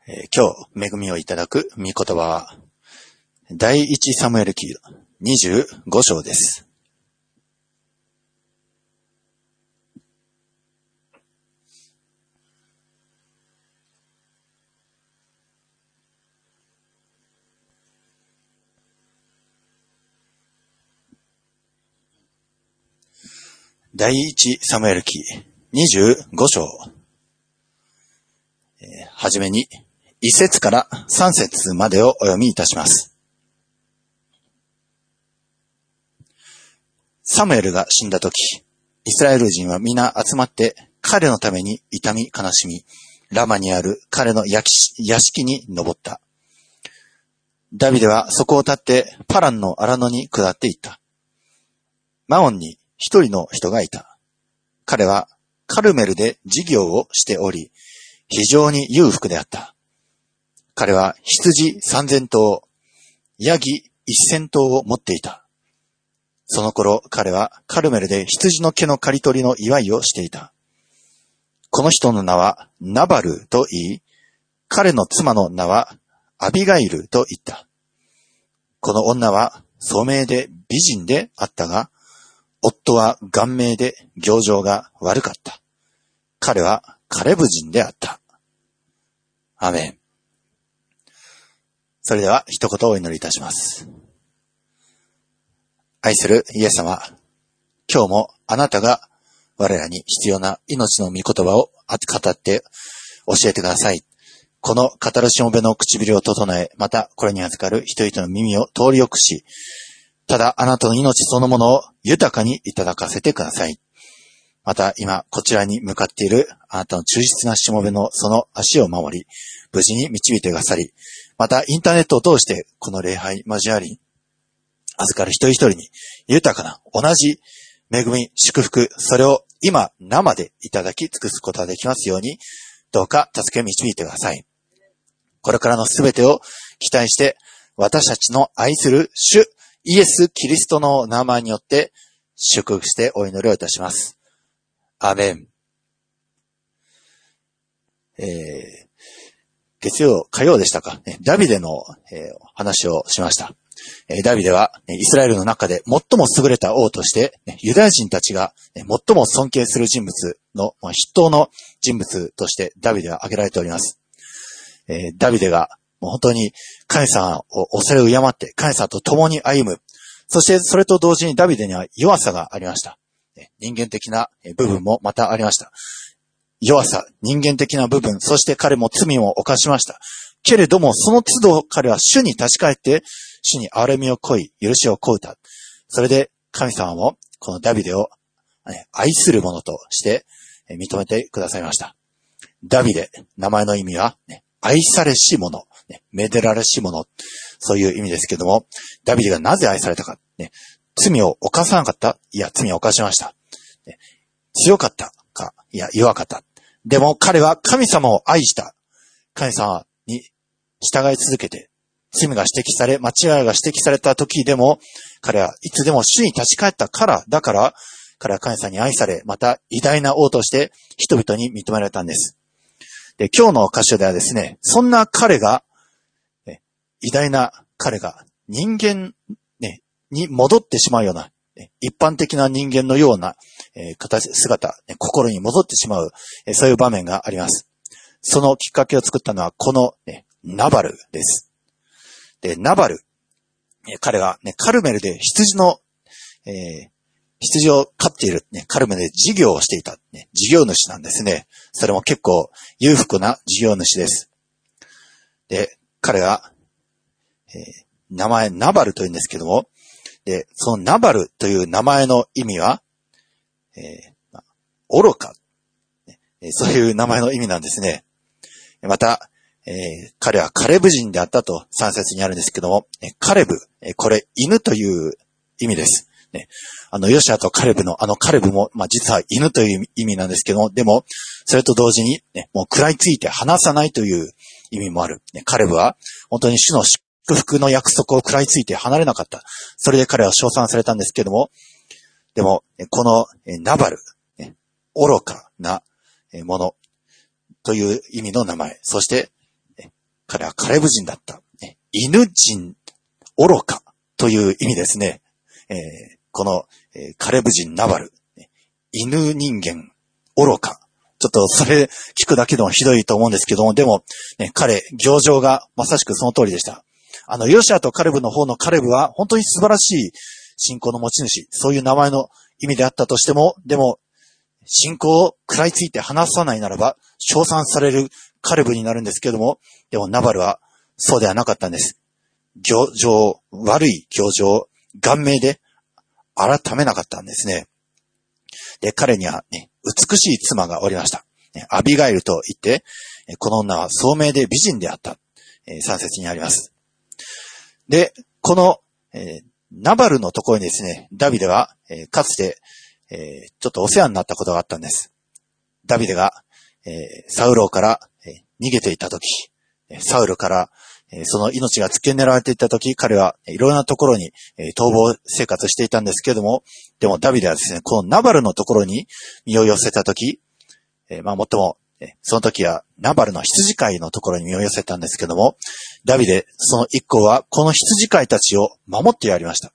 今日恵みをいただく御言葉は第一サムエル記25章です。第一サムエル記25章、はじめに1節から3節までをお読みいたします。サムエルが死んだとき、イスラエル人は皆集まって彼のために痛み悲しみ、ラマにある彼の屋敷に登った。ダビデはそこを立ってパランの荒野に下っていった。マオンに一人の人がいた。彼はカルメルで事業をしており、非常に裕福であった。彼は羊3000頭、ヤギ1000頭を持っていた。その頃彼はカルメルで羊の毛の刈り取りの祝いをしていた。この人の名はナバルと言い、彼の妻の名はアビガイルと言った。この女は聡明で美人であったが、夫は顔面で行情が悪かった。彼はカレブ人であった。アメン。それでは一言お祈りいたします。愛するイエス様、今日もあなたが我らに必要な命の御言葉を語って教えてください。この語るしもべの唇を整え、またこれに預かる人々の耳を通りよくし、ただあなたの命そのものを豊かにいただかせてください。また今こちらに向かっているあなたの忠実なしもべのその足を守り、無事に導いてくださり、またインターネットを通してこの礼拝交わり、預かる一人一人に豊かな同じ恵み、祝福、それを今生でいただき尽くすことができますように、どうか助け導いてください。これからのすべてを期待して、私たちの愛する主イエス・キリストの名前によって祝福してお祈りをいたします。アーメン。火曜でしたか、ダビデの、話をしました。ダビデはイスラエルの中で最も優れた王として、ユダヤ人たちが最も尊敬する人物の筆頭の人物としてダビデは挙げられております。ダビデがもう本当に神様を恐れ敬って神様と共に歩む。そしてそれと同時にダビデには弱さがありました。人間的な部分もまたありました。弱さ、人間的な部分、そして彼も罪を犯しました。けれどもその都度彼は主に立ち返って主に憐れみを請い、許しを請うた。それで神様もこのダビデを愛する者として認めてくださいました。ダビデ、名前の意味は愛されし者、めでられし者、そういう意味ですけども、ダビデがなぜ愛されたか、罪を犯さなかった？いや、罪を犯しました。強かったか？いや、弱かった。でも彼は神様を愛した。神様に従い続けて、罪が指摘され、間違いが指摘された時でも、彼はいつでも主に立ち返ったから、だから、彼は神様に愛され、また偉大な王として人々に認められたんです。で、今日の箇所ではですね、そんな彼が、偉大な彼が人間、に戻ってしまうような、一般的な人間のような、姿、心に戻ってしまう、そういう場面があります。そのきっかけを作ったのはこの、ナバルです。で、ナバル、彼は、カルメルで羊を飼っている、カルメルで事業をしていた、事業主なんですね。それも結構裕福な事業主です。で、彼は、名前ナバルというんですけども、で、そのナバルという名前の意味は、愚か、そういう名前の意味なんですね。また、彼はカレブ人であったと3節にあるんですけども、カレブ、これ犬という意味です。ヨシアとカレブのカレブも、実は犬という意味なんですけども、でも、それと同時に、もう食らいついて離さないという意味もある。カレブは、本当に主の祝福の約束を食らいついて離れなかった。それで彼は称賛されたんですけども、でも、このナバル、愚かなものという意味の名前、そして、 彼はカレブ人だった。犬人愚かという意味ですね。この、カレブ人ナバル。犬人間愚か。ちょっとそれ聞くだけでもひどいと思うんですけども、でも、彼、行情がまさしくその通りでした。ヨシアとカレブの方のカレブは本当に素晴らしい信仰の持ち主、そういう名前の意味であったとしても、でも、信仰を食らいついて話さないならば、称賛されるカレブになるんですけども、でもナバルはそうではなかったんです。悪い行情を顔面で改めなかったんですね。で、彼にはね、美しい妻がおりました。アビガイルと言って、この女は聡明で美人であった。3節にあります。で、この、ナバルのところにですね、ダビデは、かつて、ちょっとお世話になったことがあったんです。ダビデが、サウロから、逃げていたとき、サウルから、その命が付け狙われていたとき、彼はいろんなところに、逃亡生活していたんですけれども、でもダビデはですね、このナバルのところに身を寄せたとき、もっとも、その時はナバルの羊飼いのところに身を寄せたんですけども、ダビデ、その一行はこの羊飼いたちを守ってやりました。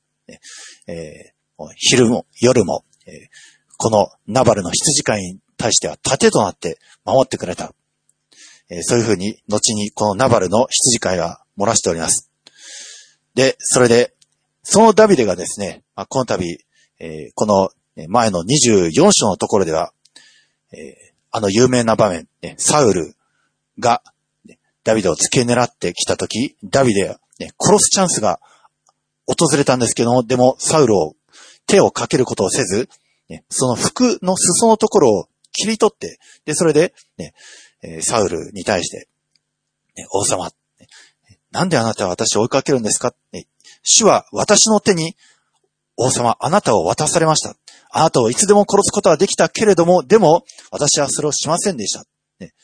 昼も夜も、このナバルの羊飼いに対しては盾となって守ってくれた。そういうふうに、後にこのナバルの羊飼いは漏らしております。で、それで、そのダビデがですね、この度、この前の24章のところでは、有名な場面、サウルがダビデを付け狙ってきたとき、ダビデは、殺すチャンスが訪れたんですけども、でもサウルを手をかけることをせず、その服の裾のところを切り取って、で、それで、サウルに対して、王様、なんであなたは私を追いかけるんですか？主は私の手に、王様、あなたを渡されました。あなたをいつでも殺すことはできたけれども、でも、私はそれをしませんでした。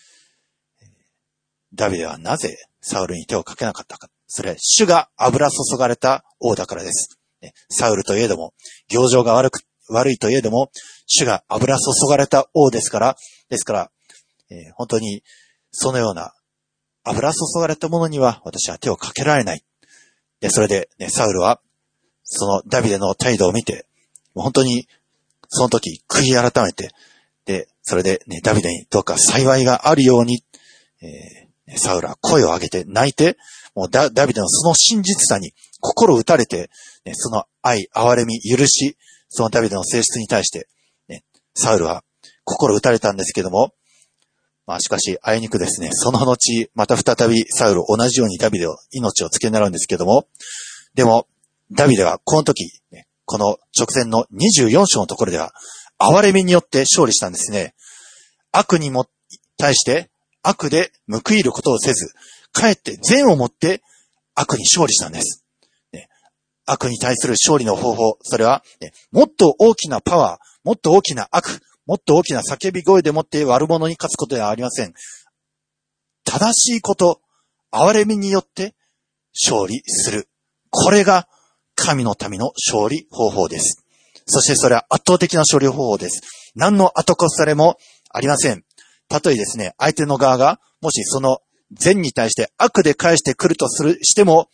ダビデはなぜサウルに手をかけなかったか。それは主が油注がれた王だからです。サウルといえども、行情が悪いといえども、主が油注がれた王ですから、本当にそのような油注がれたものには私は手をかけられない。で、それで、サウルはそのダビデの態度を見て、本当にその時悔い改めて、で、それでダビデにどうか幸いがあるように、サウルは声を上げて泣いて、もうダビデのその真実さに心打たれて、その愛、憐れみ、許し、そのダビデの性質に対して、サウルは心打たれたんですけども、しかし、あいにくですね、その後、また再びサウル同じようにダビデを命を付け狙うんですけども、でも、ダビデはこの時、この直前の24章のところでは、憐れみによって勝利したんですね。悪にも対して悪で報いることをせず、かえって善をもって悪に勝利したんです。悪に対する勝利の方法、それは、もっと大きなパワー、もっと大きな悪、もっと大きな叫び声でもって悪者に勝つことではありません。正しいこと、憐れみによって勝利する。これが神の民の勝利方法です。そしてそれは圧倒的な勝利方法です。何の後こされもありません。たとえですね、相手の側が、もしその善に対して悪で返してくるとしても、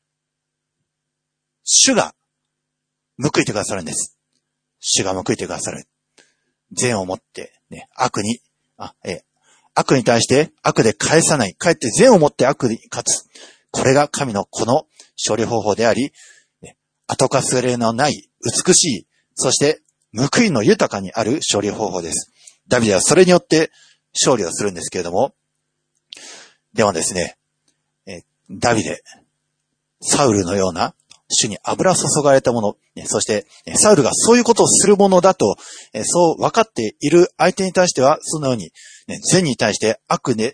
主が報いてくださるんです。主が報いてくださる。善をもって悪に対して悪で返さない。かえって善をもって悪に勝つ。これが神のこの勝利方法であり、後かすれのない美しい、そして報いの豊かにある勝利方法です。ダビデはそれによって勝利をするんですけれども、でもですね、ダビデ、サウルのような主に油注がれたもの、そしてサウルがそういうことをするものだと、そう分かっている相手に対しては、そのように、善に対して悪に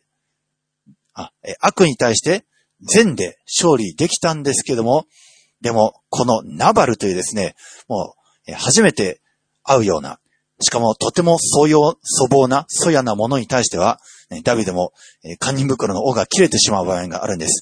対して善で勝利できたんですけども、でも、このナバルというですね、もう、初めて会うような、しかもとても粗暴な、粗野なものに対しては、ダビデも、堪忍袋の尾が切れてしまう場面があるんです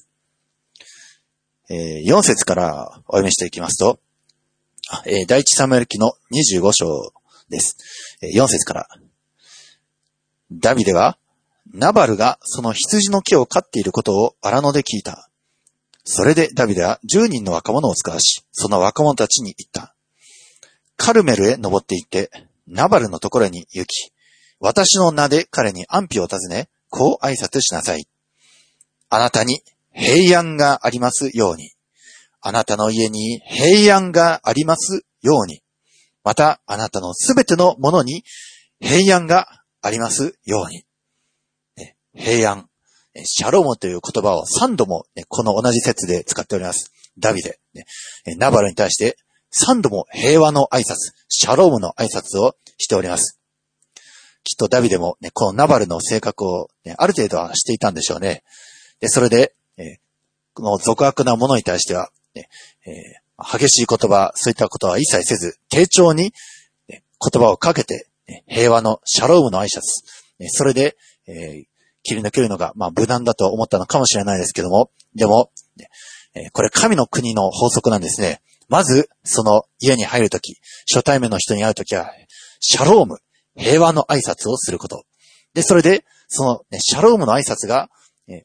。4節からお読みしていきますと、第一サムエル記の25章です。4節から。ダビデは、 ナバルがその羊の毛を飼っていることを荒野で聞いた。それでダビデは10人の若者を使わし、その若者たちに言った。カルメルへ登って行って、ナバルのところに行き、私の名で彼に安否を尋ね、こう挨拶しなさい。あなたに平安がありますように。あなたの家に平安がありますように。また、あなたのすべてのものに平安がありますように。平安。シャロームという言葉を3度も、この同じ説で使っております。ダビデ。ナバルに対して3度も平和の挨拶、シャロームの挨拶をしております。きっとダビデも、このナバルの性格を、ある程度はしていたんでしょうね。で、それで、この俗悪なものに対しては、激しい言葉、そういったことは一切せず、丁重に、言葉をかけて、平和のシャロームの挨拶、それで、切り抜けるのが、無難だと思ったのかもしれないですけども、でも、これ神の国の法則なんですね。まず、その家に入るとき、初対面の人に会うときは、シャローム、平和の挨拶をすること。で、それで、その、シャロームの挨拶が、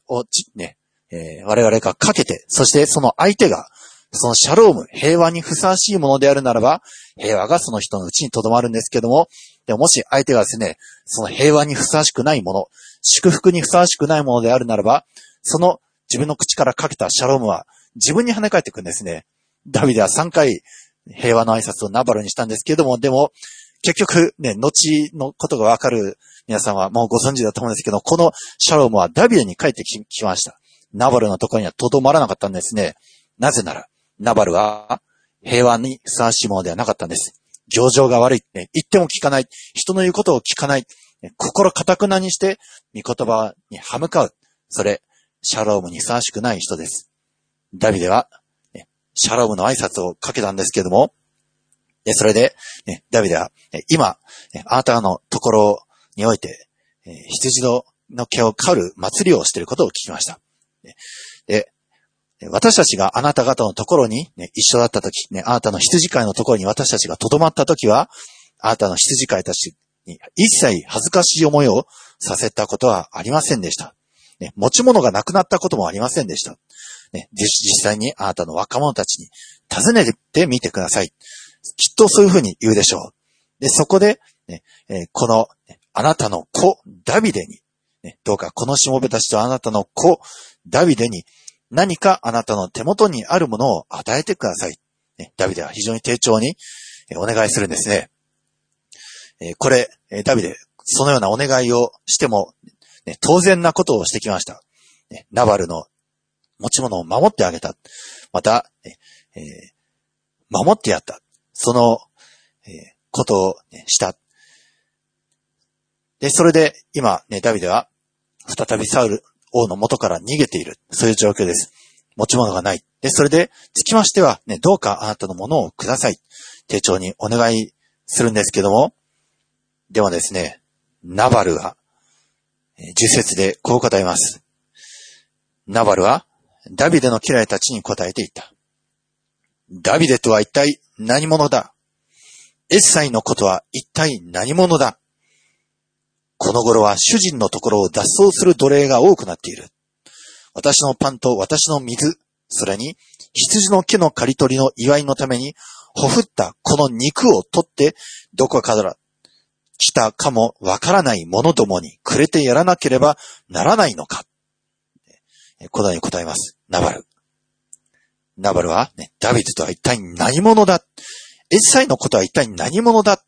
我々がかけて、そしてその相手が、そのシャローム、平和にふさわしいものであるならば、平和がその人のうちに留まるんですけども、でももし相手がですね、その平和にふさわしくないもの、祝福にふさわしくないものであるならば、その自分の口からかけたシャロームは自分に跳ね返ってくるんですね。ダビデは3回平和の挨拶をナバルにしたんですけれども、でも結局ね、後のことがわかる皆さんはもうご存知だと思うんですけど、このシャロームはダビデに帰ってきました。ナバルのところにはとどまらなかったんですね。なぜなら、ナバルは平和にふさわしいものではなかったんです。行情が悪い、言っても聞かない、人の言うことを聞かない、心固くなにして、御言葉に歯向かう。それ、シャロームにふさわしくない人です。ダビデは、シャロームの挨拶をかけたんですけども、それで、ダビデは、今、あなたのところにおいて、羊の毛を刈る祭りをしていることを聞きました。で、私たちがあなた方のところに、一緒だったとき、あなたの羊飼いのところに私たちがとどまったときは、あなたの羊飼いたちに一切恥ずかしい思いをさせたことはありませんでした。持ち物がなくなったこともありませんでした。実際にあなたの若者たちに尋ねてみてください。きっとそういうふうに言うでしょう。で、そこで、このあなたの子ダビデに、どうかこのしもべたちとあなたの子ダビデに何かあなたの手元にあるものを与えてください。ダビデは非常に丁重にお願いするんですね。これ、ダビデ、そのようなお願いをしても、当然なことをしてきました。ナバルの持ち物を守ってあげた。また、守ってやった。その、ことをした。で、それで今、ダビデは再びサウル王の元から逃げている。そういう状況です。持ち物がない。で、それで、つきましては、どうかあなたのものをください。丁重にお願いするんですけども、ではですね、ナバルが、10節でこう答えます。ナバルは、ダビデの家来たちに答えていった。ダビデとは一体何者だ？エッサイのことは一体何者だ？この頃は主人のところを脱走する奴隷が多くなっている。私のパンと私の水、それに羊の毛の刈り取りの祝いのために、ほふったこの肉を取って、どこから来たかもわからない者どもにくれてやらなければならないのか。このように答えます。ナバル。ナバルは、ダビデとは一体何者だ？エッサイのことは一体何者だ？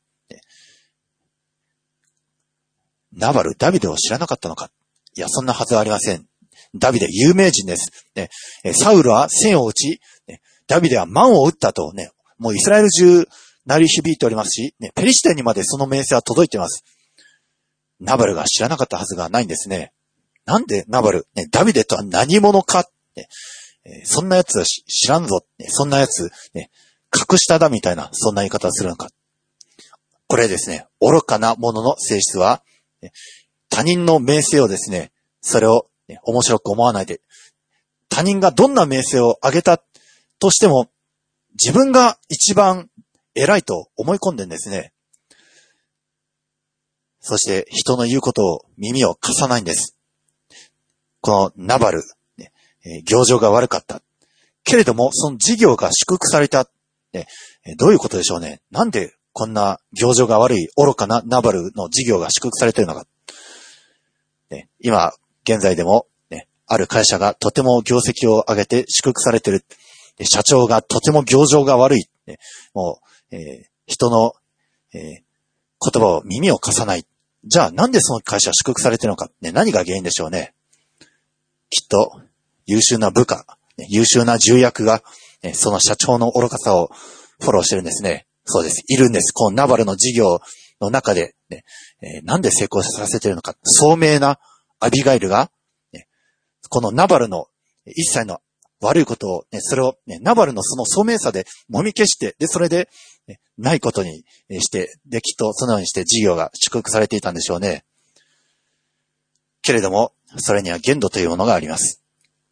ナバル、ダビデを知らなかったのか？いや、そんなはずはありません。ダビデ、有名人です。サウルは千を打ち、ダビデは万を打ったとね、もうイスラエル中鳴り響いておりますし、ペリシテにまでその名声は届いています。ナバルが知らなかったはずがないんですね。なんでナバル、ダビデとは何者か？そんな奴は知らんぞ。そんな奴、格下だみたいな、そんな言い方をするのか。これですね、愚かな者の性質は、他人の名声をですね、それを面白く思わないで、他人がどんな名声を上げたとしても、自分が一番偉いと思い込んでんですね。 そして人の言うことを耳を貸さないんです。このナバル、行情が悪かった。けれども、その事業が祝福された。どういうことでしょうね。なんでこんな行情が悪い愚かなナバルの事業が祝福されているのか。今、現在でも、ある会社がとても業績を上げて祝福されている。社長がとても行情が悪い。もう、人の、言葉を耳を貸さない。じゃあなんでその会社は祝福されているのか。何が原因でしょうね。きっと優秀な部下、優秀な重役が、その社長の愚かさをフォローしてるんですね。そうです。いるんです。このナバルの事業の中で、なんで成功させているのか。聡明なアビガイルが、このナバルの一切の悪いことを、それを、ナバルのその聡明さで揉み消して、で、それで、ないことにして、で、きっとそのようにして事業が祝福されていたんでしょうね。けれども、それには限度というものがあります。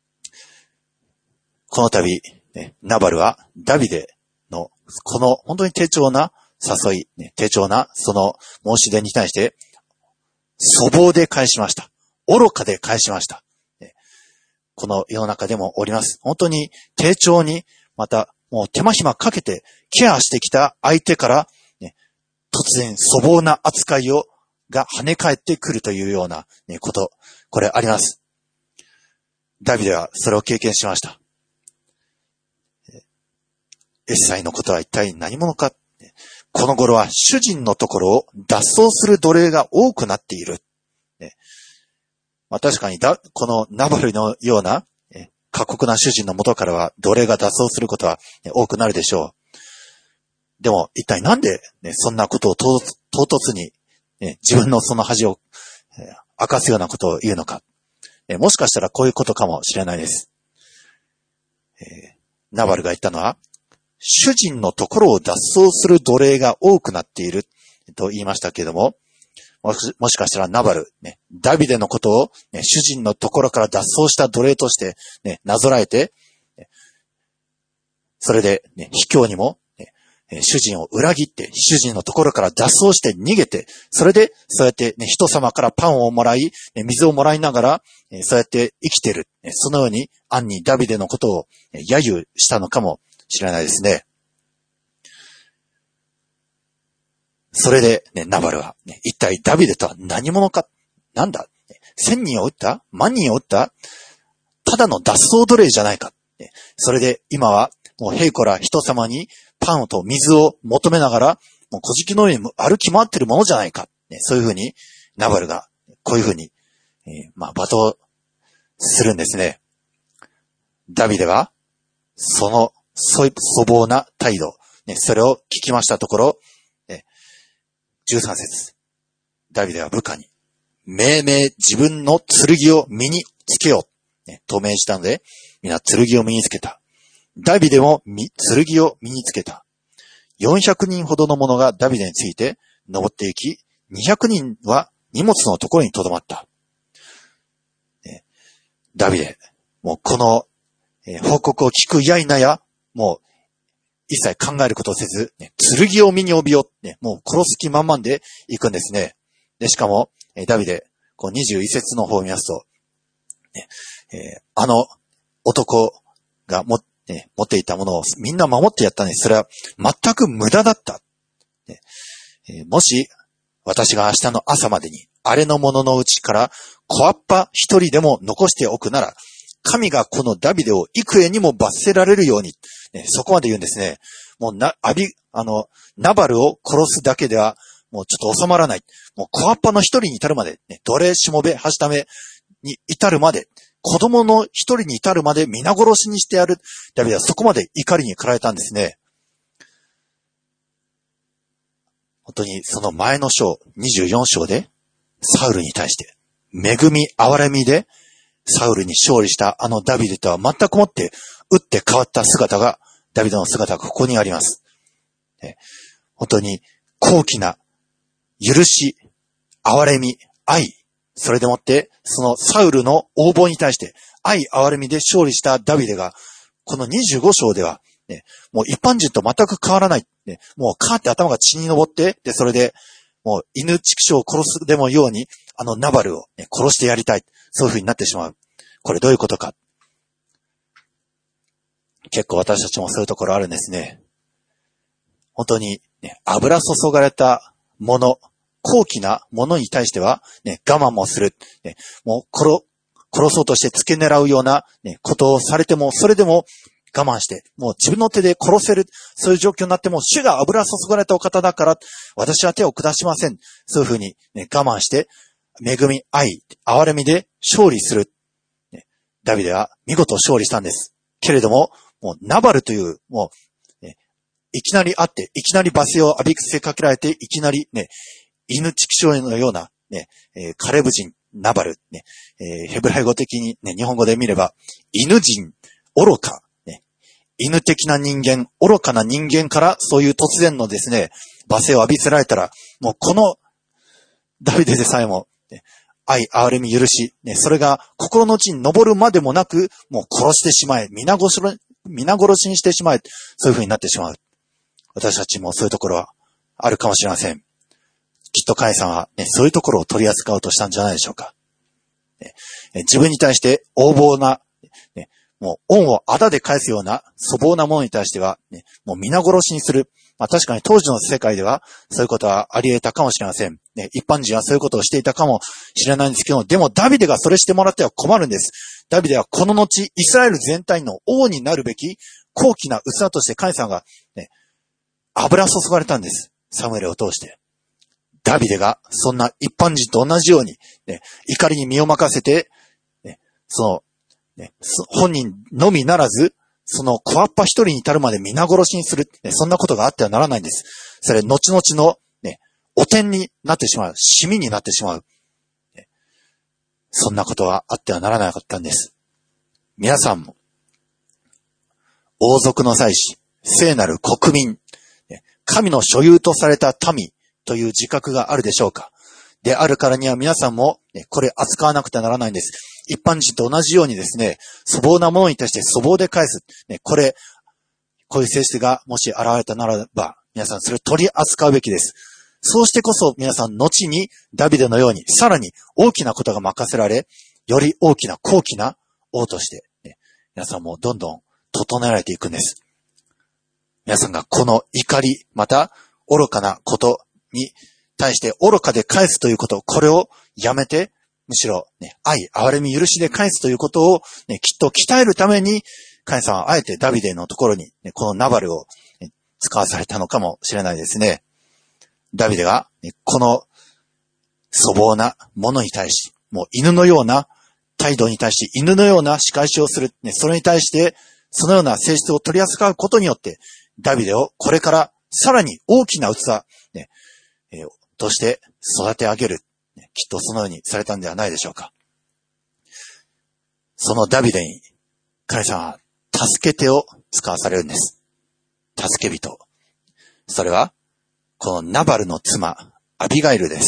この度、ナバルはダビデのこの本当に低調な誘い、低調なその申し出に対して粗暴で返しました。愚かで返しました。この世の中でもおります。本当に低調に、またもう手間暇かけてケアしてきた相手から、突然粗暴な扱いが跳ね返ってくるというようなこと、これあります。ダビデはそれを経験しました。エッサイのことは一体何者か。この頃は主人のところを脱走する奴隷が多くなっている。確かにこのナバルのような過酷な主人の元からは奴隷が脱走することは多くなるでしょう。でも一体なんでそんなことを唐突に自分のその恥を明かすようなことを言うのか。もしかしたらこういうことかもしれないです。ナバルが言ったのは、主人のところを脱走する奴隷が多くなっていると言いましたけれども、もしかしたらナバル、ダビデのことを、主人のところから脱走した奴隷として、なぞらえて、それで、卑怯にも、主人を裏切って、主人のところから脱走して逃げて、それで、そうやって、人様からパンをもらい、水をもらいながら、そうやって生きている。そのように、暗にダビデのことを揶揄したのかもしれないですね。それで、ナバルは、一体ダビデとは何者か、なんだ、1000人を撃った？万人を撃った？ただの脱走奴隷じゃないか。それで今は、もう平子ら人様にパンと水を求めながら、もう小敷のように歩き回ってるものじゃないか。そういうふうに、ナバルが、こういうふうに、罵倒するんですね。ダビデは、その粗暴な態度、それを聞きましたところ、13節。ダビデは部下に、命名自分の剣を身につけよう、と命じたので、皆剣を身につけた。ダビデも剣を身につけた。400人ほどの者がダビデについて登っていき、200人は荷物のところに留まった。ダビデ、もうこの、報告を聞くや否や、もう一切考えることをせず、剣を身に帯びよう、もう殺す気満々で行くんですね。で、しかも、ダビデ、こう21節の方を見ますと、あの男が持っていたものをみんな守ってやったんです。それは全く無駄だった。もし、私が明日の朝までに、あれのもののうちから小アッパ一人でも残しておくなら、神がこのダビデを幾重にも罰せられるように、そこまで言うんですね。もうナバルを殺すだけでは、もうちょっと収まらない。もう小アッパの一人に至るまで、奴隷しもべ、はしために至るまで、子供の一人に至るまで皆殺しにしてやる。ダビデはそこまで怒りに駆られたんですね。本当にその前の章、24章で、サウルに対して、恵み、憐れみで、サウルに勝利したあのダビデとは全くもって打って変わった姿が、ダビデの姿がここにあります。本当に高貴な許し、憐れみ、愛、それでもってそのサウルの横暴に対して愛、憐れみで勝利したダビデが、この25章では、もう一般人と全く変わらない。もうカーって頭が血に上って、で、それで、 もう犬畜生を殺すでもように、ナバルを、殺してやりたい。そういう風になってしまう。これどういうことか。結構私たちもそういうところあるんですね。本当に、油注がれたもの、高貴なものに対しては、我慢もする。もう殺そうとして付け狙うような、ことをされても、それでも我慢して、もう自分の手で殺せる、そういう状況になっても、主が油注がれたお方だから、私は手を下しません。そういうふうに、我慢して、恵み、愛、憐れみで勝利する。ダビデは見事勝利したんです。けれども、もうナバルという、もう、いきなり会って、いきなり罵声を浴びせかけられて、いきなり犬畜生のような、カレブ人、ナバル、ヘブライ語的に、日本語で見れば、犬人、愚か、犬的な人間、愚かな人間から、そういう突然のですね、罵声を浴びせられたら、もうこの、ダビデでさえも、愛、憐れみ、許し、それが心の内に昇るまでもなく、もう殺してしまえ、皆殺しにしてしまえ、そういう風になってしまう。私たちもそういうところはあるかもしれません。きっとカイさんは、そういうところを取り扱おうとしたんじゃないでしょうか。自分に対して横暴な、もう恩をあだで返すような粗暴なものに対しては、もう皆殺しにする。確かに当時の世界ではそういうことはあり得たかもしれません。一般人はそういうことをしていたかもしれないんですけど、でもダビデがそれしてもらっては困るんです。ダビデはこの後、イスラエル全体の王になるべき高貴な器としてカイさんが、油注がれたんです。サムエルを通して。ダビデがそんな一般人と同じように、怒りに身を任せて、本人のみならず、その小っぱ一人に至るまで皆殺しにする、そんなことがあってはならないんです。それ、後々の、汚点になってしまう、シミになってしまう。そんなことはあってはならなかったんです。皆さんも、王族の祭司、聖なる国民、神の所有とされた民という自覚があるでしょうか。であるからには皆さんも、これ扱わなくてはならないんです。一般人と同じようにですね、粗暴なものに対して粗暴で返す。こういう性質がもし現れたならば、皆さんそれを取り扱うべきです。そうしてこそ皆さん後にダビデのようにさらに大きなことが任せられ、より大きな高貴な王として、皆さんもどんどん整えられていくんです。皆さんがこの怒り、また愚かなことに対して愚かで返すということ、これをやめて、むしろ、愛、憐れみ、許しで返すということを、きっと鍛えるために、カイさんはあえてダビデのところに、このナバルを、使わされたのかもしれないですね。ダビデが、この粗暴なものに対し、もう犬のような態度に対し、犬のような仕返しをする、それに対して、そのような性質を取り扱うことによって、ダビデをこれからさらに大きな器、として育て上げる。きっとそのようにされたんではないでしょうか。そのダビデに、神様は助け手を使わされるんです。助け人。それは、このナバルの妻、アビガイルです。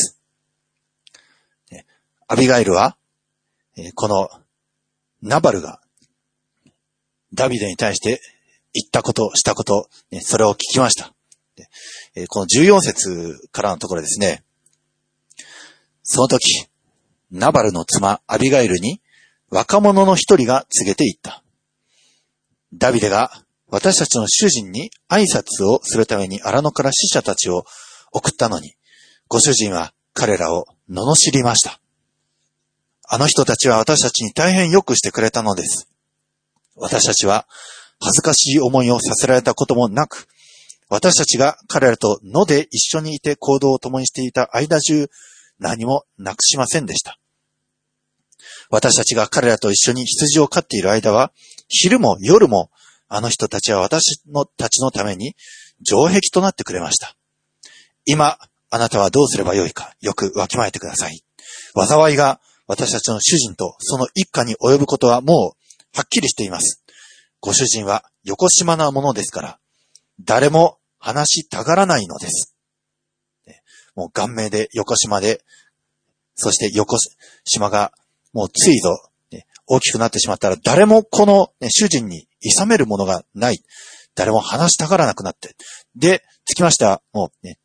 アビガイルは、このナバルがダビデに対して言ったこと、したこと、それを聞きました。この14節からのところですね。その時、ナバルの妻アビガイルに若者の一人が告げて言った。ダビデが私たちの主人に挨拶をするために荒野から使者たちを送ったのに、ご主人は彼らを罵りました。あの人たちは私たちに大変良くしてくれたのです。私たちは恥ずかしい思いをさせられたこともなく、私たちが彼らと野で一緒にいて行動を共にしていた間中、何もなくしませんでした。私たちが彼らと一緒に羊を飼っている間は、昼も夜もあの人たちは私たちのために城壁となってくれました。今、あなたはどうすればよいか、よくわきまえてください。災いが私たちの主人とその一家に及ぶことはもうはっきりしています。ご主人はよこしまなものですから、誰も話したがらないのです。もう顔面で横島で、そして横島がもうついぞ、大きくなってしまったら誰もこの、主人に諌めるものがない。誰も話したがらなくなって。で、つきましてはもう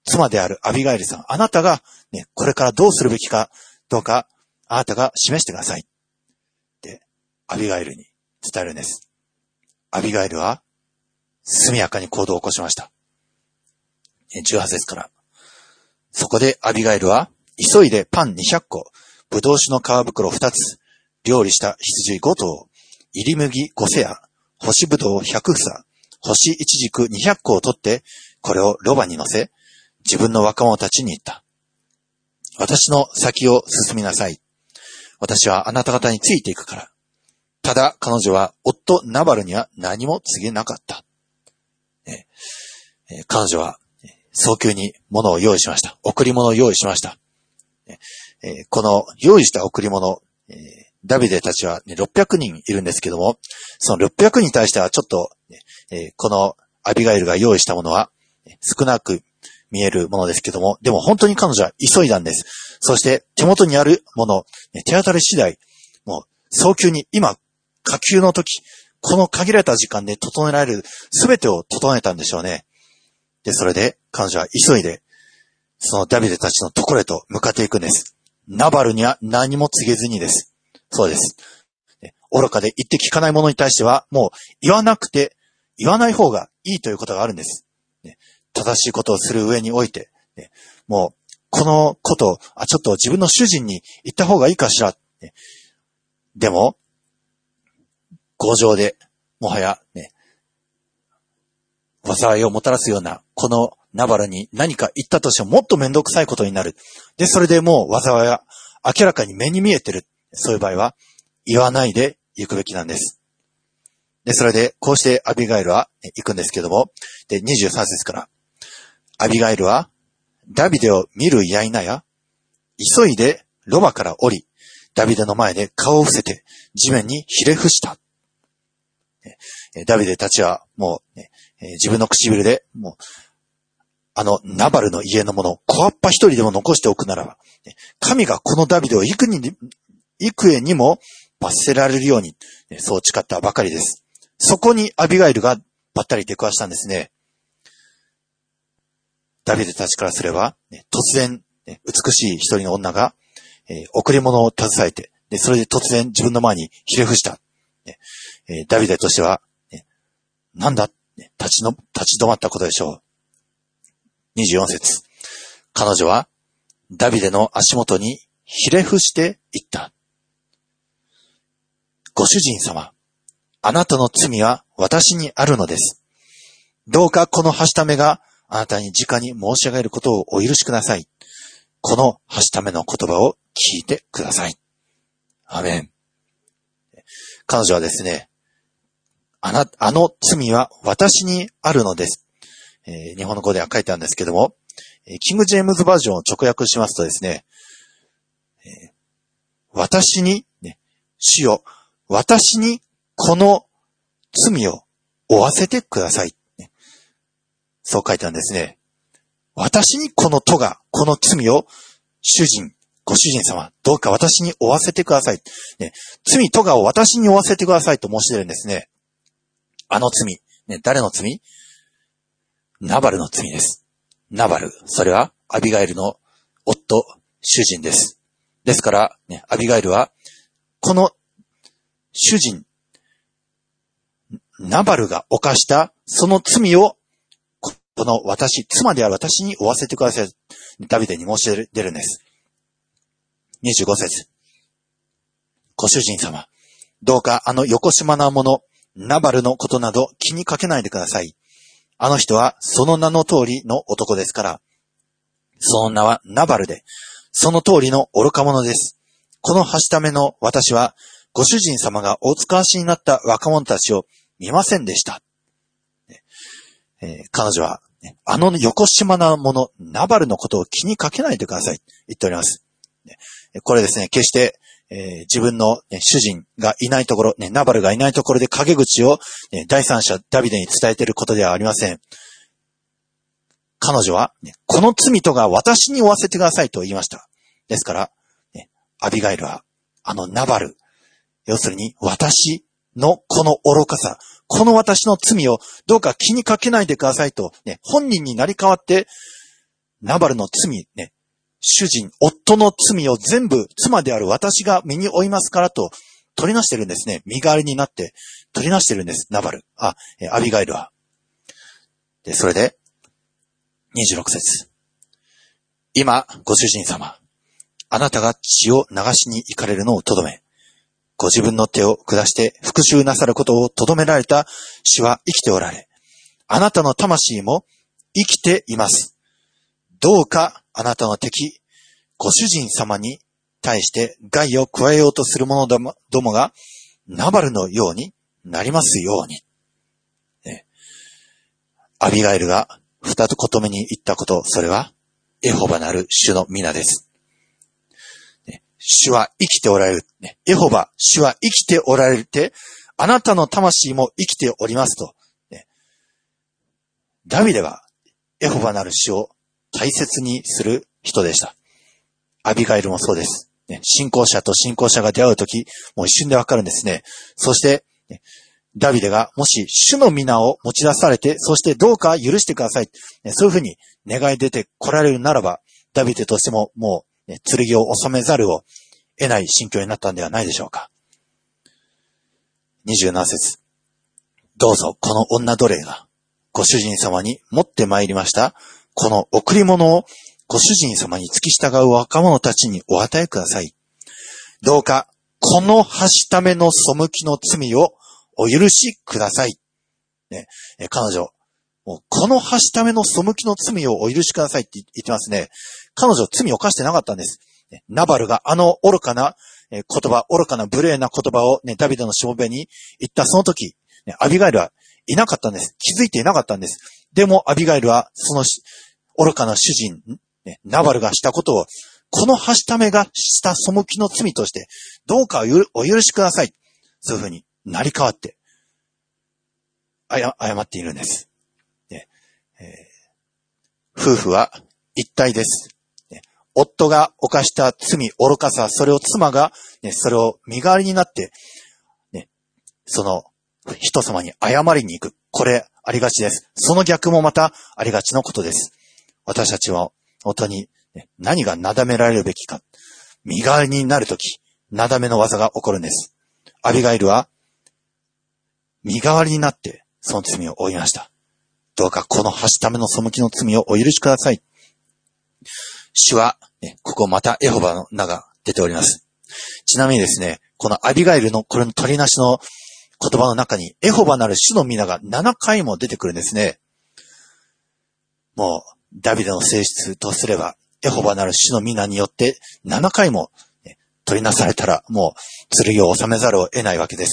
妻であるアビガイルさん、あなたが、これからどうするべきか、どうか、あなたが示してください。って、アビガイルに伝えるんです。アビガイルは、速やかに行動を起こしました。18節から。そこでアビガイルは、急いでパン200個、ぶどう酒の皮袋2つ、料理した羊5頭、入り麦5セア、干しぶどう100房、干しイチジク200個を取って、これをロバに乗せ、自分の若者たちに言った。私の先を進みなさい。私はあなた方についていくから。ただ彼女は夫ナバルには何も告げなかった。彼女は早急に物を用意しました。贈り物を用意しました。この用意した贈り物、ダビデたちは、600人いるんですけども、その600人に対してはちょっと、このアビガイルが用意したものは少なく見えるものですけども、でも本当に彼女は急いだんです。そして手元にあるもの、手当たり次第、もう早急に今、火急の時、この限られた時間で整えられる全てを整えたんでしょうね。で、それで彼女は急いで、そのダビデたちのところへと向かっていくんです。ナバルには何も告げずにです。そうです。愚かで言って聞かないものに対しては、もう言わなくて、言わない方がいいということがあるんです。正しいことをする上において、もう、このことを、ちょっと自分の主人に言った方がいいかしら。でも、強情で、もはや、災いをもたらすような、このナバルに何か言ったとしてももっとめんどくさいことになる。で、それでもう災いは明らかに目に見えてる。そういう場合は、言わないで行くべきなんです。で、それで、こうしてアビガイルは行くんですけども、で、23節から、アビガイルは、ダビデを見るや否や、急いでロバから降り、ダビデの前で顔を伏せて、地面にひれ伏した。ダビデたちは、もう、自分の唇で、もう、ナバルの家のものを小っぱ一人でも残しておくならば、神がこのダビデを幾重にも罰せられるように、そう誓ったばかりです。そこにアビガイルがばったり出くわしたんですね。ダビデたちからすれば、突然、美しい一人の女が、贈り物を携えて、それで突然自分の前にひれ伏した。ダビデとしては、なんだ、立ち止まったことでしょう。24節。彼女は、ダビデの足元にひれ伏して言った。ご主人様、あなたの罪は私にあるのです。どうかこのはしためがあなたに直に申し上げることをお許しください。このはしための言葉を聞いてください。アメン。彼女はですね、あの罪は私にあるのです。日本の語では書いてあるんですけども、キング・ジェームズバージョンを直訳しますとですね、私に、主よ、私にこの罪を負わせてください。そう書いてあるんですね。私にこの罪をご主人様、どうか私に負わせてください。罪を私に負わせてくださいと申し出るんですね。あの罪、誰の罪？ナバルの罪です。ナバル、それはアビガイルの夫、主人です。ですから、アビガイルは、この主人、ナバルが犯したその罪を、この妻である私に負わせてください。ダビデに申し出るんです。25節。ご主人様、どうかよこしまなもの、ナバルのことなど気にかけないでください。あの人はその名の通りの男ですから、その名はナバルで、その通りの愚か者です。このはしための私は、ご主人様がお使わしになった若者たちを見ませんでした。彼女は、よこしまなもの、ナバルのことを気にかけないでください。言っております。これですね、決して、自分の、主人がいないところ、ナバルがいないところで陰口を、第三者ダビデに伝えていることではありません。彼女は、この罪とが私に負わせてくださいと言いました。ですから、アビガイルは、ナバル、要するに私のこの愚かさ、この私の罪をどうか気にかけないでくださいと、本人になり変わって、 ナバルの罪ね、主人、夫の罪を全部妻である私が身に負いますからと取りなしてるんですね。身代わりになって取りなしてるんです。ナバル。アビガイルは。で、それで、26節。今、ご主人様、あなたが血を流しに行かれるのをとどめ、ご自分の手を下して復讐なさることをとどめられた主は生きておられ、あなたの魂も生きています。どうかあなたの敵、ご主人様に対して害を加えようとする者どもがナバルのようになりますように。ね、アビガイルが二言目に言ったこと、それはエホバなる主の皆です。ね、主は生きておられる。ね、エホバ、主は生きておられて、あなたの魂も生きておりますと。ね、ダビデはエホバなる主を大切にする人でした。アビガイルもそうです。信仰者と信仰者が出会うとき、もう一瞬でわかるんですね。そして、ダビデがもし主の皆を持ち出されて、そしてどうか許してください。そういうふうに願い出て来られるならば、ダビデとしてももう、剣を収めざるを得ない心境になったんではないでしょうか。27節。どうぞこの女奴隷がご主人様に持って参りました。この贈り物をご主人様に付き従う若者たちにお与えください。どうか、このはしための背きの罪をお許しください。ね、彼女、もうこのはしための背きの罪をお許しくださいって言ってますね。彼女、罪を犯してなかったんです。ナバルが愚かな言葉、愚かな無礼な言葉をね、ダビデのしもべに言ったその時、アビガイルはいなかったんです。気づいていなかったんです。でも、アビガイルはその愚かな主人、ナバルがしたことを、このはしためがした背きの罪として、どうかお許しください。そういうふうになり変わって、謝っているんです。夫婦は一体です。夫が犯した罪、愚かさ、それを妻が、それを身代わりになって、その人様に謝りに行く。これ、ありがちです。その逆もまたありがちなことです。私たちは、本当に何がなだめられるべきか。身代わりになるとき、なだめの技が起こるんです。アビガイルは、身代わりになって、その罪を負いました。どうかこのはしための背きの罪をお許しください。主は、ここまたエホバの名が出ております。ちなみにですね、このアビガイルのこれの取りなしの言葉の中に、エホバなる主の皆が7回も出てくるんですね。もう、ダビデの性質とすれば、エホバなる主の皆によって7回も取りなされたら、もう剣を収めざるを得ないわけです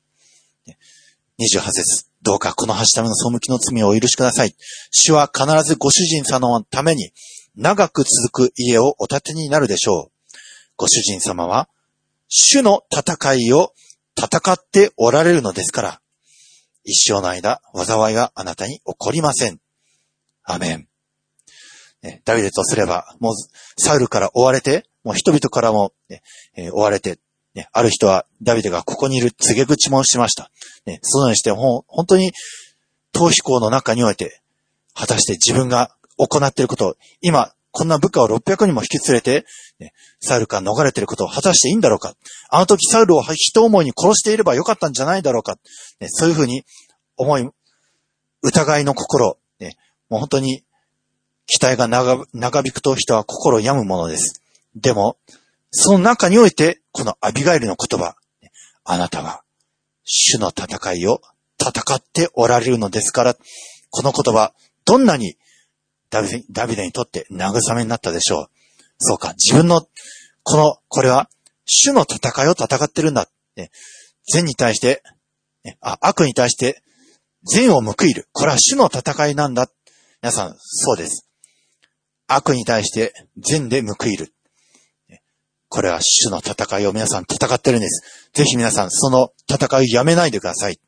。28節。どうかこのはしための背きの罪をお許しください。主は必ずご主人様のために長く続く家をお建てになるでしょう。ご主人様は主の戦いを戦っておられるのですから、一生の間災いがあなたに起こりません。アメン。ダビデとすれば、もうサウルから追われて、もう人々からも、追われて、ある人はダビデがここにいる告げ口もしました。そのようにして本当に逃避行の中において、果たして自分が行っていることを、今こんな部下を600人も引き連れて、サウルから逃れていることを果たしていいんだろうか。あの時サウルを人思いに殺していればよかったんじゃないだろうか。そういうふうに思い、疑いの心、もう本当に期待が長引くと人は心を病むものです。でも、その中において、このアビガイルの言葉、あなたは主の戦いを戦っておられるのですから、この言葉、どんなにダビデにとって慰めになったでしょう。そうか、自分の、これは主の戦いを戦ってるんだ。善に対して、悪に対して善を報いる。これは主の戦いなんだ。皆さん、そうです。悪に対して善で報いる。これは主の戦いを皆さん戦ってるんです。ぜひ皆さん、その戦いをやめないでください。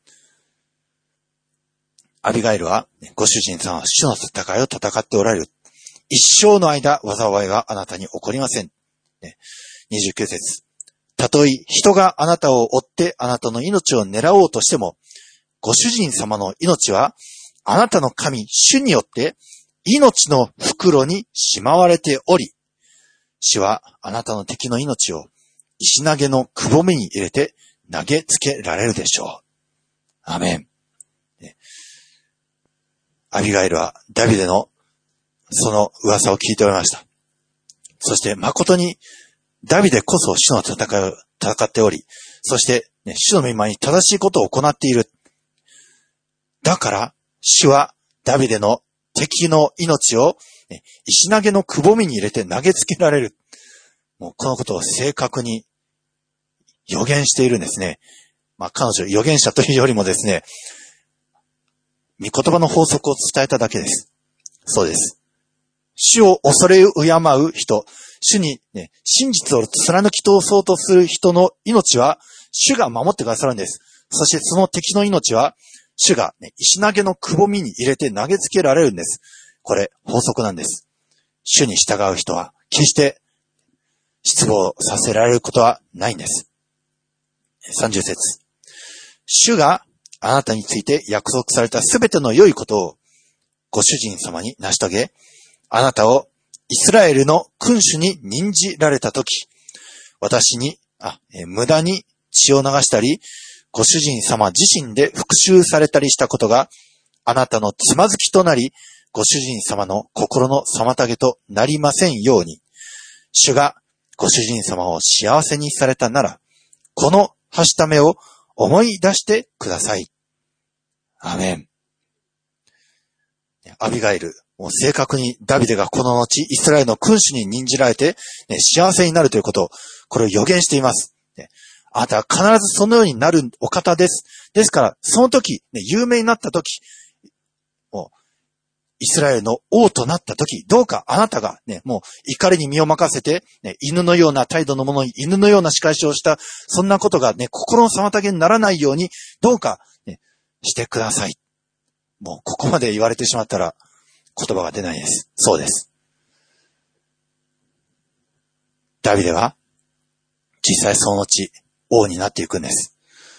アビガイルは、ご主人さんは主の戦いを戦っておられる。一生の間、災いがあなたに起こりません。29節。たとえ人があなたを追ってあなたの命を狙おうとしても、ご主人様の命はあなたの神、主によって命の袋にしまわれており、主はあなたの敵の命を石投げのくぼみに入れて投げつけられるでしょう。アメン。アビガイルはダビデのその噂を聞いておりました。そして誠にダビデこそ主の戦いを戦っており、そして、主の御前に正しいことを行っている。だから主はダビデの敵の命を石投げのくぼみに入れて投げつけられる。もうこのことを正確に予言しているんですね。彼女預言者というよりもですね、御言葉の法則を伝えただけです。そうです。主を恐れ敬う人、主に、真実を貫き通そうとする人の命は主が守ってくださるんです。そしてその敵の命は主が、石投げのくぼみに入れて投げつけられるんです。これ法則なんです。主に従う人は決して失望させられることはないんです。30節。主があなたについて約束されたすべての良いことをご主人様に成し遂げ、あなたをイスラエルの君主に任じられたとき、私に、無駄に血を流したり、ご主人様自身で復讐されたりしたことが、あなたのつまずきとなり、ご主人様の心の妨げとなりませんように、主がご主人様を幸せにされたなら、このはしためを思い出してください。アーメン。アビガイル、もう正確にダビデがこの後、イスラエルの君主に任じられて、幸せになるということを、これを予言しています。あなたは必ずそのようになるお方です。ですから、その時、有名になった時、もうイスラエルの王となった時、どうかあなたがもう怒りに身を任せて、犬のような態度のものに犬のような仕返しをした、そんなことが心の妨げにならないように、どうかしてください。もうここまで言われてしまったら言葉が出ないです。そうです。ダビデは実際その後王になっていくんです。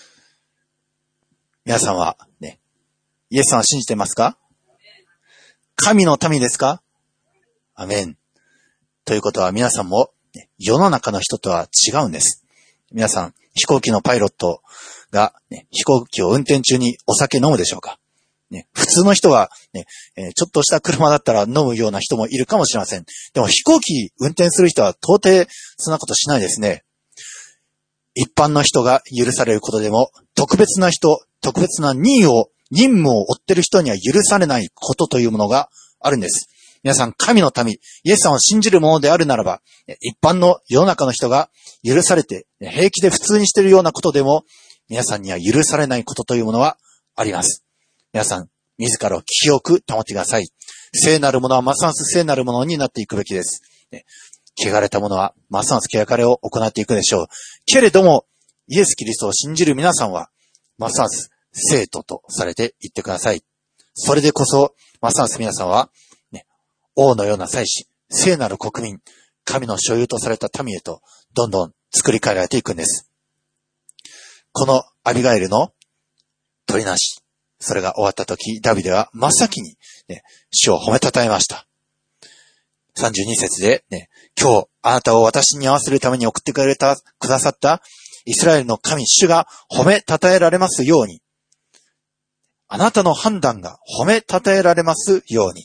皆さんはイエスさんは信じてますか？神の民ですか？アメン。ということは皆さんも世の中の人とは違うんです。皆さん飛行機のパイロットが飛行機を運転中にお酒飲むでしょうか？普通の人は、ちょっとした車だったら飲むような人もいるかもしれません。でも飛行機運転する人は到底そんなことしないですね。一般の人が許されることでも、特別な人、特別な任務を負っている人には許されないことというものがあるんです。皆さん、神の民、イエスさんを信じるものであるならば、一般の世の中の人が許されて、平気で普通にしているようなことでも、皆さんには許されないことというものはあります。皆さん、自らを清く保ってください。聖なるものはますます聖なるものになっていくべきです。汚れたものはますます汚れを行っていくでしょう。けれども、イエス・キリストを信じる皆さんは、ますます聖徒とされていってください。それでこそ、ますます皆さんは、王のような祭司、聖なる国民、神の所有とされた民へと、どんどん作り変えられていくんです。このアビガイルの取りなし、それが終わったとき、ダビデは真っ先に、主を褒めたたえました。32節で、今日あなたを私に合わせるために送ってくださったイスラエルの神主が褒めたたえられますように、あなたの判断が褒めたたえられますように、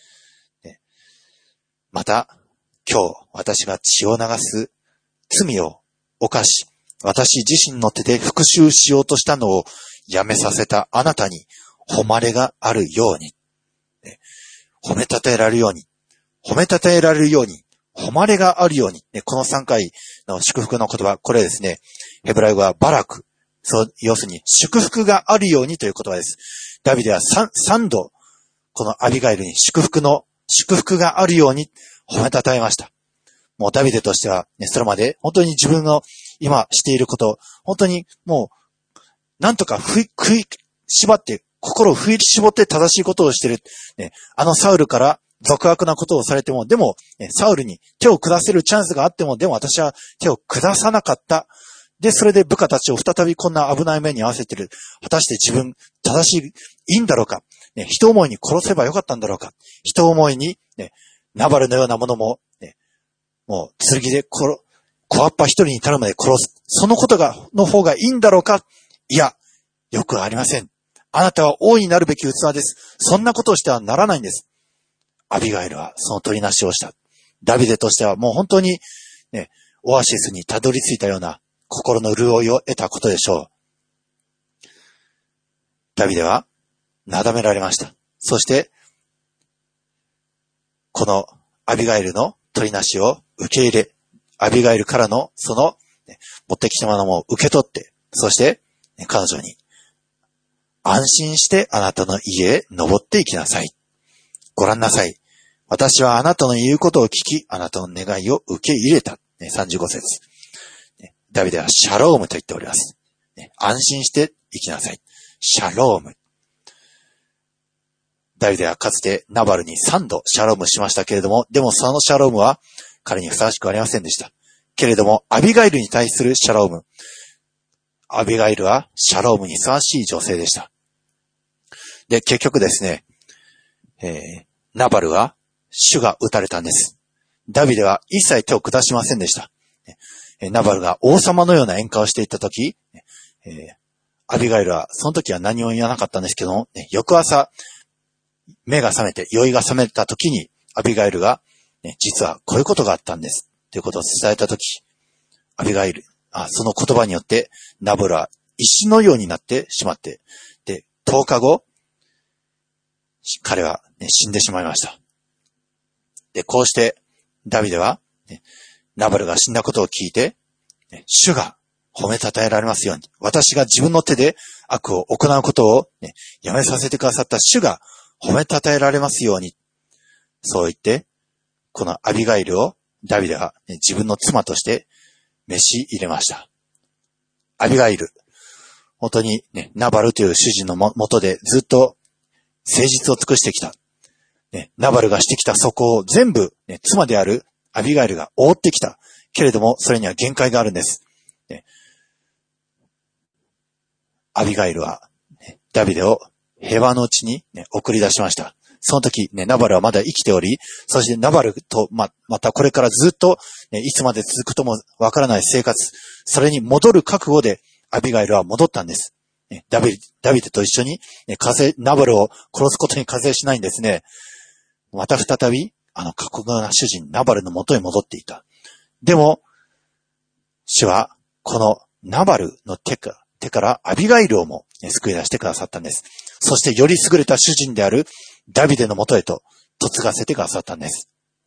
また今日私が血を流す罪を犯し、私自身の手で復讐しようとしたのをやめさせたあなたに誉れがあるように、褒めたたえられるように、褒めたたえられるように、誉れがあるように、この3回の祝福の言葉、これですね、ヘブライ語はバラク、要するに祝福があるようにという言葉です。ダビデは3度、このアビガイルに祝福があるように褒めたたえました。もうダビデとしては、それまで本当に自分の今していること、本当にもう、なんとか心を振り絞って正しいことをしている。サウルから俗悪なことをされても、でも、サウルに手を下せるチャンスがあっても、でも私は手を下さなかった。で、それで部下たちを再びこんな危ない目に合わせている。果たして自分、正しいんだろうか。 ね、人思いに殺せばよかったんだろうか。人思いに、ね、ナバルのようなものも、ね、もう剣で小葉っぱ一人に至るまで殺す。そのことの方がいいんだろうか。いや、よくありません。あなたは王になるべき器です。そんなことをしてはならないんです。アビガイルはその取りなしをした。ダビデとしてはもう本当に、ね、オアシスにたどり着いたような心の潤いを得たことでしょう。ダビデはなだめられました。そして、このアビガイルの取りなしを受け入れ、アビガイルからのその、ね、持ってきたものも受け取って、そして、ね、彼女に安心してあなたの家へ登っていきなさい。ご覧なさい。私はあなたの言うことを聞き、あなたの願いを受け入れた。ね、35節。ね、ダビデはシャロームと言っております。ね、安心して生きなさい。シャローム。ダビデはかつてナバルに3度シャロームしましたけれども、でもそのシャロームは彼にふさわしくありませんでした。けれども、アビガイルに対するシャローム。アビガイルはシャロームにふさわしい女性でした。で、結局ですね、ナバルは主が撃たれたんです。ダビデは一切手を下しませんでした。ナバルが王様のような宴会をしていたとき、アビガイルはその時は何も言わなかったんですけども、翌朝、目が覚めて、酔いが覚めたときに、アビガイルが、実はこういうことがあったんです。ということを伝えたとき、アビガイル、その言葉によって、ナバルは石のようになってしまって、で、10日後、彼は、死んでしまいました。で、こうして、ダビデは、ナバルが死んだことを聞いて、主が褒めたたえられますように、私が自分の手で悪を行うことを、やめさせてくださった主が褒めたたえられますように、そう言って、このアビガイルをダビデは、自分の妻として召し入れました。アビガイル、本当に、ナバルという主人のもとでずっと誠実を尽くしてきた。ナバルがしてきたそこを全部、妻であるアビガイルが覆ってきた。けれども、それには限界があるんです。アビガイルは、ダビデを平和のうちに、送り出しました。その時、ナバルはまだ生きており、そしてナバルと、またこれからずっと、いつまで続くともわからない生活、それに戻る覚悟で、アビガイルは戻ったんです。ダビデと一緒に、ナバルを殺すことに加勢しないんですね。また再び、過酷な主人、ナバルの元へ戻っていた。でも、主は、このナバルの手からアビガイルをも救い出してくださったんです。そしてより優れた主人であるダビデの元へと嫁がせてくださったんです。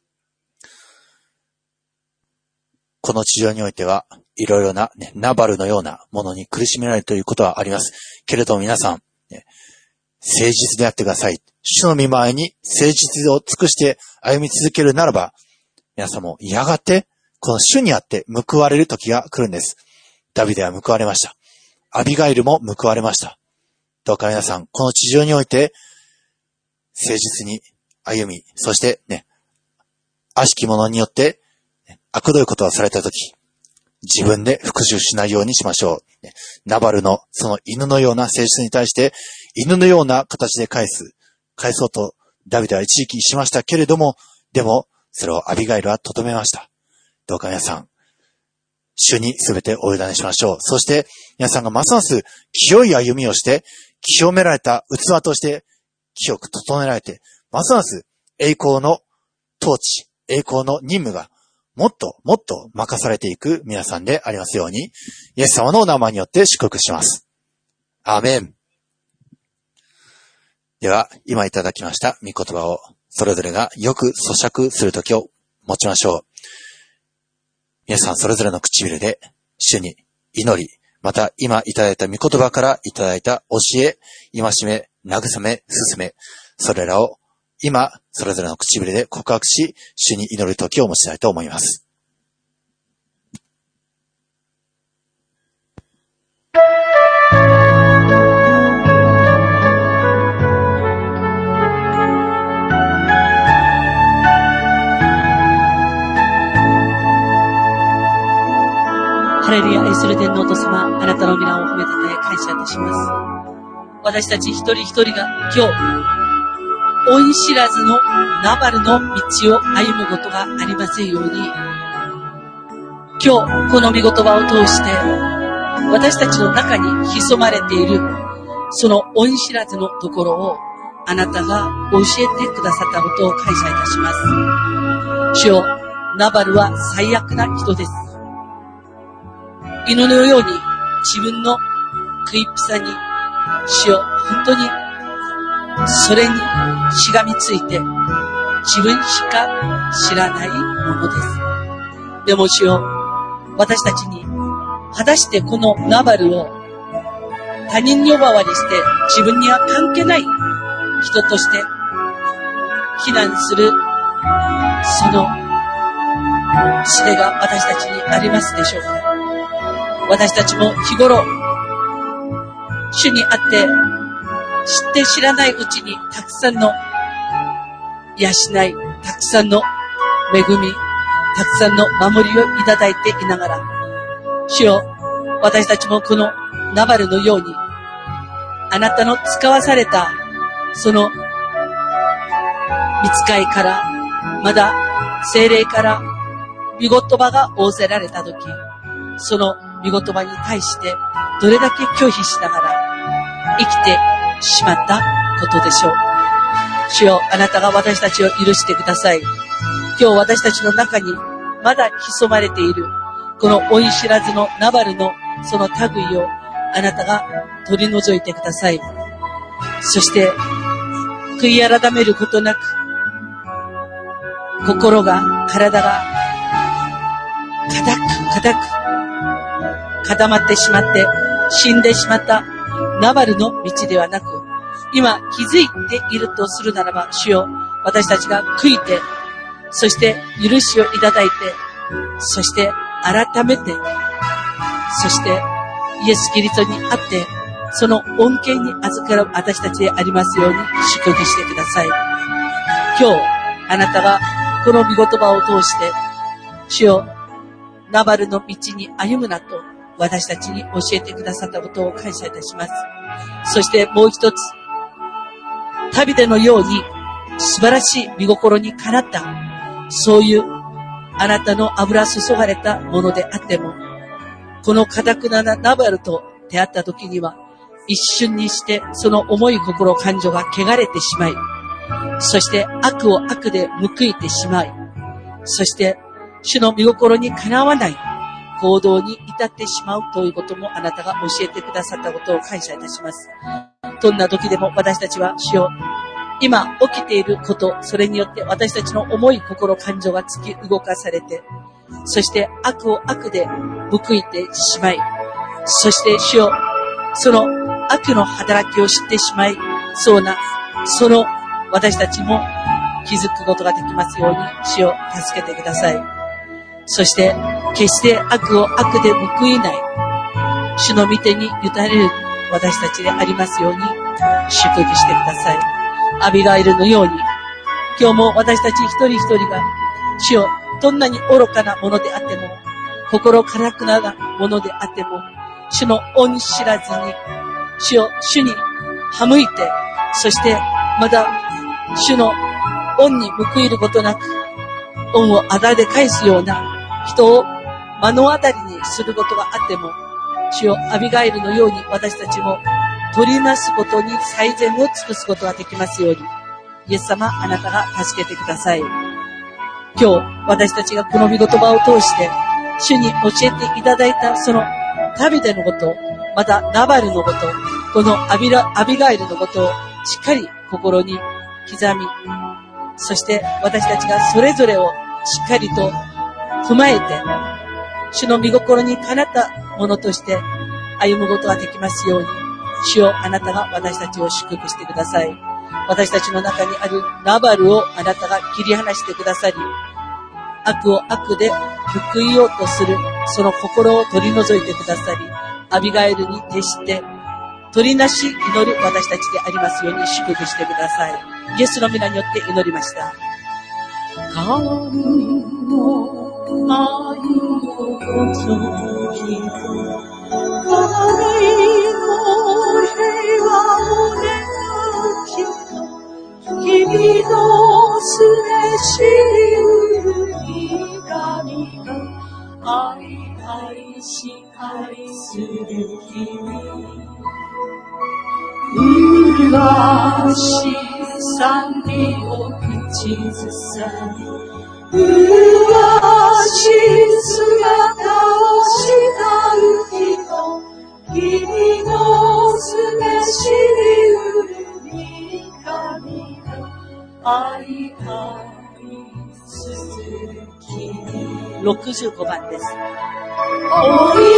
この地上においては、いろいろな、ナバルのようなものに苦しめられるということはあります。けれども皆さん、誠実であってください。主の御前に誠実を尽くして歩み続けるならば、皆さんもやがて、この主にあって報われる時が来るんです。ダビデは報われました。アビガイルも報われました。どうか皆さん、この地上において、誠実に歩み、そして悪しき者によって、悪どいことをされたとき、自分で復讐しないようにしましょう。ナバルのその犬のような誠実に対して、犬のような形で返そうとダビデは一時期しましたけれども、でも、それをアビガイルはとどめました。どうか皆さん、主にすべてお委ねしましょう。そして、皆さんがますます清い歩みをして、清められた器として、清く整えられて、ますます栄光の統治、栄光の任務が、もっともっと任されていく皆さんでありますように、イエス様のお名前によって祝福します。アーメン。では、今いただきました御言葉を、それぞれがよく咀嚼するときを持ちましょう。皆さんそれぞれの唇で、主に祈り、また今いただいた御言葉からいただいた教え、戒め、慰め、勧め、それらを今、それぞれの唇で告白し、主に祈る時を持ちたいと思います。 ハレルヤ、愛する天皇と様、あなたの皆を褒めたたえ感謝いたします。 私たち一人一人が今日、恩知らずのナバルの道を歩むことがありませんように、今日この御言葉を通して私たちの中に潜まれているその恩知らずのところをあなたが教えてくださったことを感謝いたします。主よ、ナバルは最悪な人です。犬のように自分の食いっぴさに、主よ、本当にそれにしがみついて自分しか知らないものです。でも主よ、私たちに果たしてこのナバルを他人に呼ばわりして自分には関係ない人として非難するその術が私たちにありますでしょうか。私たちも日頃主にあって知って知らないうちにたくさんの養い、たくさんの恵み、たくさんの守りをいただいていながら、主よ、私たちもこのナバルのようにあなたの使わされたその御使いからまだ聖霊から御言葉が仰せられたとき、その御言葉に対してどれだけ拒否しながら生きてしまったことでしょう。主よ、あなたが私たちを許してください。今日私たちの中にまだ潜まれているこの恩知らずのナバルのその類をあなたが取り除いてください。そして悔い改めることなく、心が体が固く固まってしまって死んでしまったナバルの道ではなく、今気づいているとするならば、主よ、私たちが悔いて、そして許しをいただいて、そして改めて、そしてイエス・キリストにあってその恩恵に預かる私たちでありますように祝福してください。今日あなたがこの御言葉を通して、主よ、ナバルの道に歩むなと私たちに教えてくださったことを感謝いたします。そしてもう一つ、旅でのように素晴らしい御心にかなった、そういうあなたの油注がれたものであっても、この堅くなナバルと出会った時には一瞬にしてその重い心感情が汚れてしまい、そして悪を悪で報いてしまい、そして主の御心にかなわない行動に至ってしまうということもあなたが教えてくださったことを感謝いたします。どんな時でも私たちは主よ、今起きていること、それによって私たちの重い心感情が突き動かされて、そして悪を悪で報いてしまい、そして主よ、その悪の働きを知ってしまいそうな、その私たちも気づくことができますように主を助けてください。そして決して悪を悪で報いない主の御手に委ねる私たちでありますように祝福してください。アビガイルのように今日も私たち一人一人が主よ、どんなに愚かなものであっても、心辛くなものであっても、主の恩知らずに主を主に歯向いて、そしてまだ主の恩に報いることなく恩をあだで返すような人を目の当たりにすることがあっても、主よ、アビガイルのように私たちも取りなすことに最善を尽くすことができますように、イエス様、あなたが助けてください。今日私たちがこの御言葉を通して主に教えていただいたその旅でのこと、またナバルのこと、このアビガイルのことをしっかり心に刻み、そして私たちがそれぞれをしっかりと踏まえて、主の御心にかなったものとして歩むことができますように、主よ、あなたが私たちを祝福してください。私たちの中にあるナバルをあなたが切り離してくださり、悪を悪で報いようとするその心を取り除いてくださり、アビガエルに徹して取りなし祈る私たちでありますように祝福してください。イエスの皆によって祈りました。神の愛を注ぎ、神の平和を知りうるに神が愛し愛する君麗しい賛美を口ずさみ麗しい姿を慕う人君のすべ知りうるに神が愛する君65番です。おい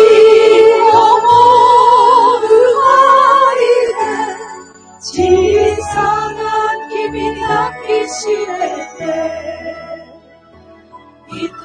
小さな君抱きしめて愛し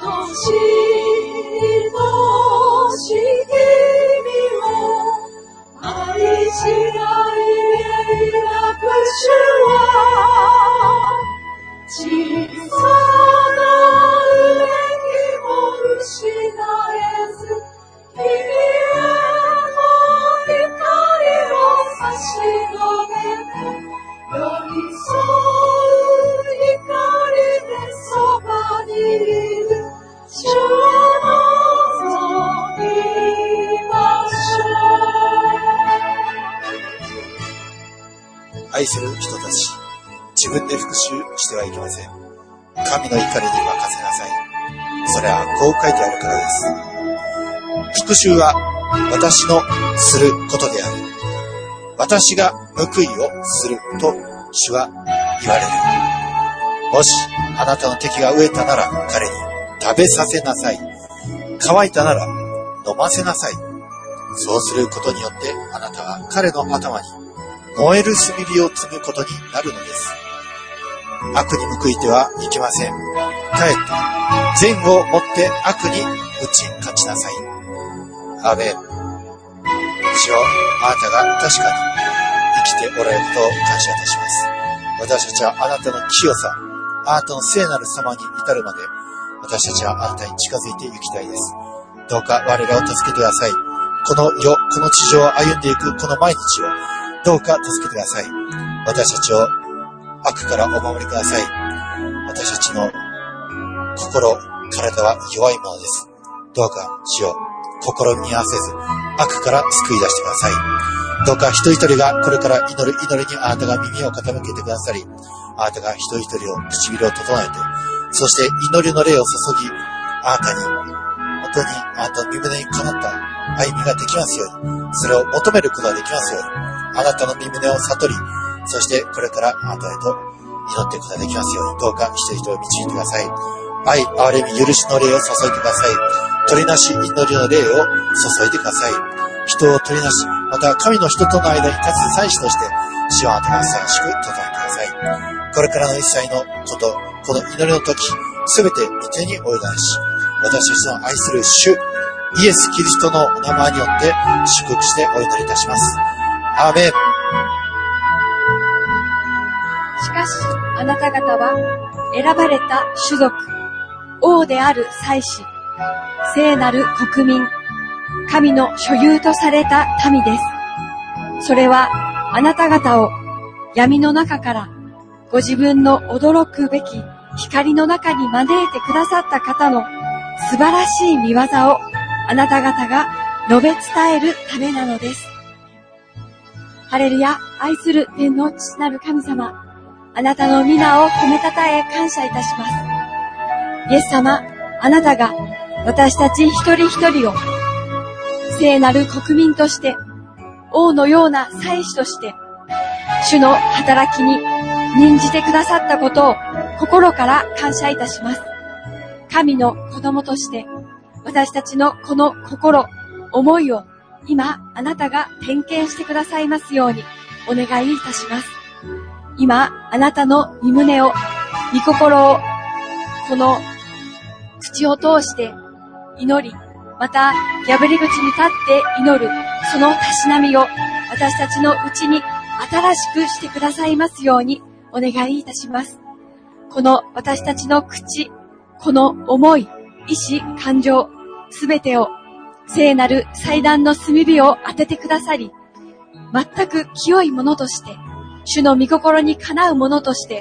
君を愛しないなく主は小さな上にも失えず君への光を差し伸べ寄り添う光でそばにいる主を望みましょう。愛する人たち、自分で復讐してはいけません。神の怒りに任せなさい。それはこう書いてあるからです。復讐は私のすることである。私が報いをすると主は言われる。もしあなたの敵が飢えたなら彼に食べさせなさい。乾いたなら飲ませなさい。そうすることによってあなたは彼の頭に燃える炭火を積むことになるのです。悪に報いてはいけません。かえって善をもって悪に打ち勝ちなさい。アーメン。主よ、あなたが確かに生きておられることを感謝いたします。私たちはあなたの清さ、あなたの聖なる様に至るまで、私たちはあなたに近づいていきたいです。どうか我らを助けてください。この世、この地上を歩んでいくこの毎日を、どうか助けてください。私たちを悪からお守りください。私たちの心、体は弱いものです。どうか主よ、心に合わせず悪から救い出してください。どうか一人一人がこれから祈りにあなたが耳を傾けてくださり、あなたが一人一人を唇を整えて、そして祈りの霊を注ぎ、あなたに本当にあなたの身胸にかなった歩みができますように、それを求めることができますように、あなたの身胸を悟り、そしてこれからあなたへと祈っていくことができますように、どうか一人一人を導いてください。愛、憐れみ、許しの霊を注いでください。取りなし祈りの霊を注いでください。人を取りなし、また神の人との間に立つ祭司として、主はあなたがふさわしく整えてください。これからの一切のこと、この祈りの時、すべて御手にお委ねし、私たちの愛する主、イエス・キリストのお名前によって祝福してお祈りいたします。アーメン。 しかし、あなた方は選ばれた種族、王である祭司、聖なる国民、神の所有とされた民です。それはあなた方を闇の中からご自分の驚くべき光の中に招いてくださった方の素晴らしい御業をあなた方が述べ伝えるためなのです。ハレルヤ、愛する天の父なる神様、あなたの皆を褒めたたえ感謝いたします。イエス様、あなたが私たち一人一人を聖なる国民として、王のような祭司として、主の働きに任じてくださったことを心から感謝いたします。神の子供として、私たちのこの心、思いを今あなたが点検してくださいますようにお願いいたします。今あなたの御胸を、御心を、この口を通して祈り、また破り口に立って祈るそのたしなみを私たちのうちに新しくしてくださいますようにお願いいたします。この私たちの口、この思い、意志、感情、すべてを聖なる祭壇の炭火を当ててくださり、全く清いものとして、主の御心にかなうものとして、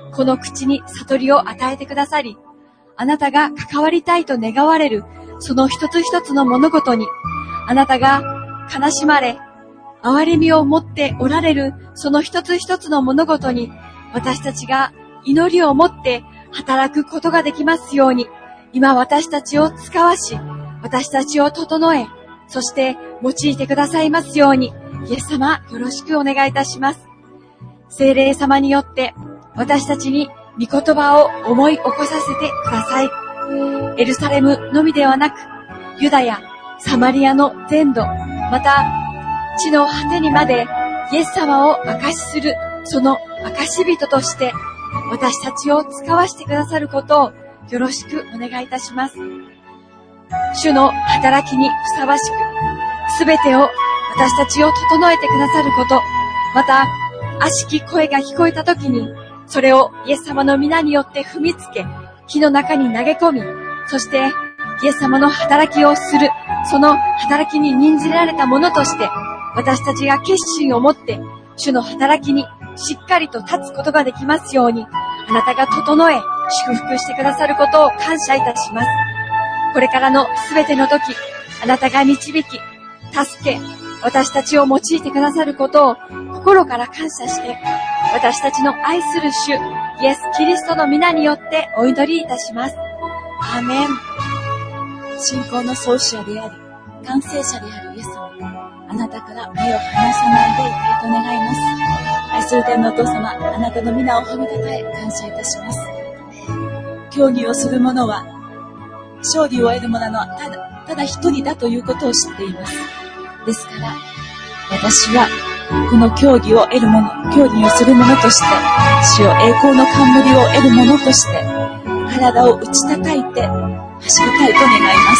この口に悟りを与えてくださり、あなたが関わりたいと願われるその一つ一つの物事に、あなたが悲しまれ、憐れみを持っておられるその一つ一つの物事に、私たちが祈りを持って働くことができますように、今私たちを使わし、私たちを整え、そして用いてくださいますように、イエス様よろしくお願いいたします。聖霊様によって私たちに御言葉を思い起こさせてください。エルサレムのみではなく、ユダヤ、サマリアの全土、また地の果てにまでイエス様を証しするその証人として私たちを使わしてくださることをよろしくお願いいたします。主の働きにふさわしく、すべてを私たちを整えてくださること、また悪しき声が聞こえたときに、それをイエス様の皆によって踏みつけ、火の中に投げ込み、そしてイエス様の働きをする、その働きに任じられたものとして、私たちが決心を持って主の働きにしっかりと立つことができますように、あなたが整え祝福してくださることを感謝いたします。これからのすべての時、あなたが導き、助け、私たちを用いてくださることを心から感謝して、私たちの愛する主イエス・キリストの皆によってお祈りいたします。アーメン。 信仰の創始者であり、完成者であるイエス様、あなたから目を離さないでいたいと願います。愛する天のお父様、あなたの皆を褒めたたえ感謝いたします。競技をする者は勝利を得る者のただ一人だということを知っています。ですから私はこの競技を得る者、競技をする者として、主よ栄光の冠を得る者として体を打ち叩いて走りたいと願います。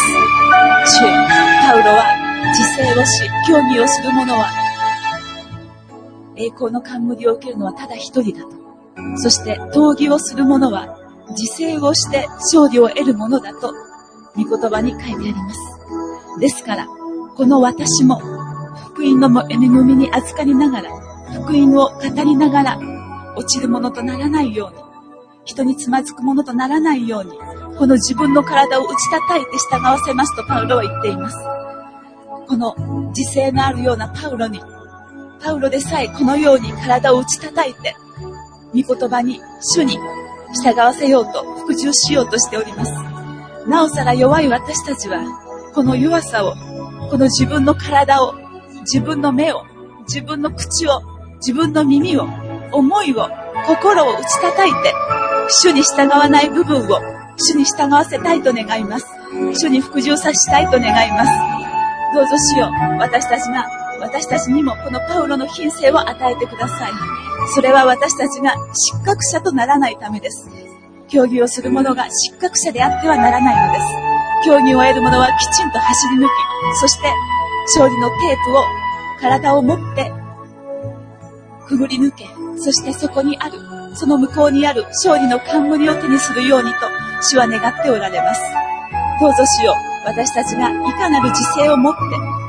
主よ、パウロは自制をし、競技をする者は栄光の冠を受けるのはただ一人だと。そして闘技をする者は自制をして勝利を得るものだと御言葉に書いてあります。ですからこの私も福音の恵みに預かりながら、福音を語りながら落ちるものとならないように、人につまずくものとならないように、この自分の体を打ち叩いて従わせますとパウロは言っています。この自制のあるようなパウロでさえこのように体を打ち叩いて御言葉に、主に従わせようと服従しようとしております。なおさら弱い私たちはこの弱さを、この自分の体を、自分の目を、自分の口を、自分の耳を、思いを、心を打ち叩いて、主に従わない部分を主に従わせたいと願います。主に服従させたいと願います。どうぞ主よ、私たちにもこのパウロの品性を与えてください。それは私たちが失格者とならないためです。競技をする者が失格者であってはならないのです。競技を得る者はきちんと走り抜き、そして勝利のテープを体を持ってくぐり抜け、そしてそこにある、その向こうにある勝利の冠を手にするようにと主は願っておられます。どうぞ主よ、私たちがいかなる自制を持って、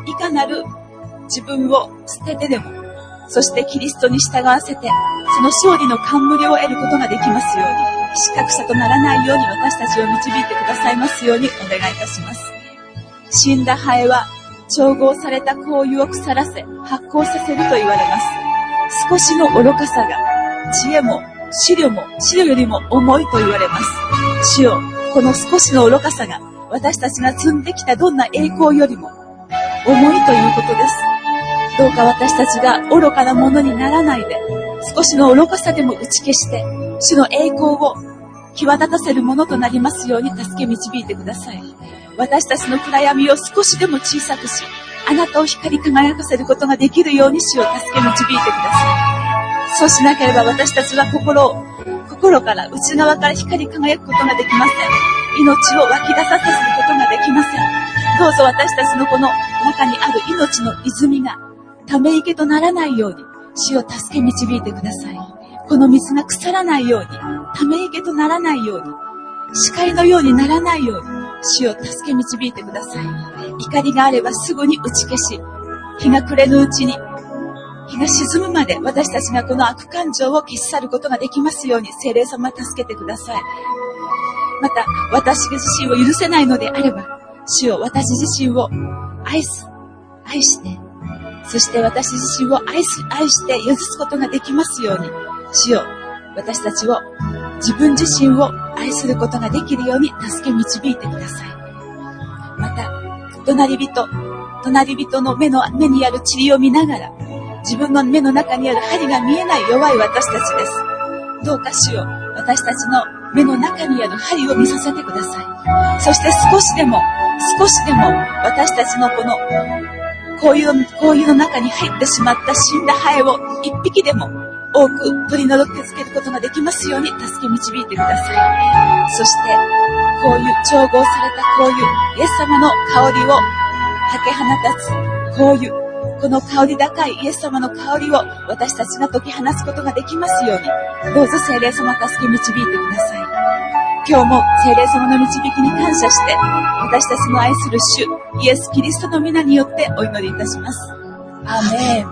いかなる自分を捨ててでも、そしてキリストに従わせて、その勝利の冠を得ることができますように、失格者とならないように私たちを導いてくださいますようにお願いいたします。死んだハエは調合された香油を腐らせ発酵させると言われます。少しの愚かさが知恵も資料よりも重いと言われます。主よ、この少しの愚かさが私たちが積んできたどんな栄光よりも重いということです。どうか私たちが愚かなものにならないで、少しの愚かさでも打ち消して、主の栄光を際立たせるものとなりますように助け導いてください。私たちの暗闇を少しでも小さくし、あなたを光り輝かせることができるように主を助け導いてください。そうしなければ私たちは心から内側から光り輝くことができません。命を湧き出させることができません。どうぞ私たちのこの中にある命の泉がため池とならないように主を助け導いてください。この水が腐らないように、ため池とならないように、視界のようにならないように主を助け導いてください。怒りがあればすぐに打ち消し、日が暮れぬうちに日が沈むまで私たちがこの悪感情を消し去ることができますように、聖霊様助けてください。また、私自身を許せないのであれば、主よ、私自身を愛して、そして私自身を愛して許すことができますように、主よ、私たちを、自分自身を愛することができるように助け導いてください。また、隣人の目にある塵を見ながら、自分の目の中にある針が見えない弱い私たちです。どうか主よ、私たちの目の中にある針を見させてください。そして少しでも私たちのこの紅葉の中に入ってしまった死んだハエを一匹でも多く取り除きつけることができますように助け導いてください。そして調合された香油、イエス様の香りをかけ放たつ香油、この香り高いイエス様の香りを私たちが解き放つことができますように、どうぞ聖霊様助け導いてください。今日も聖霊様の導きに感謝して、私たちの愛する主イエスキリストの皆によってお祈りいたします。アーメン。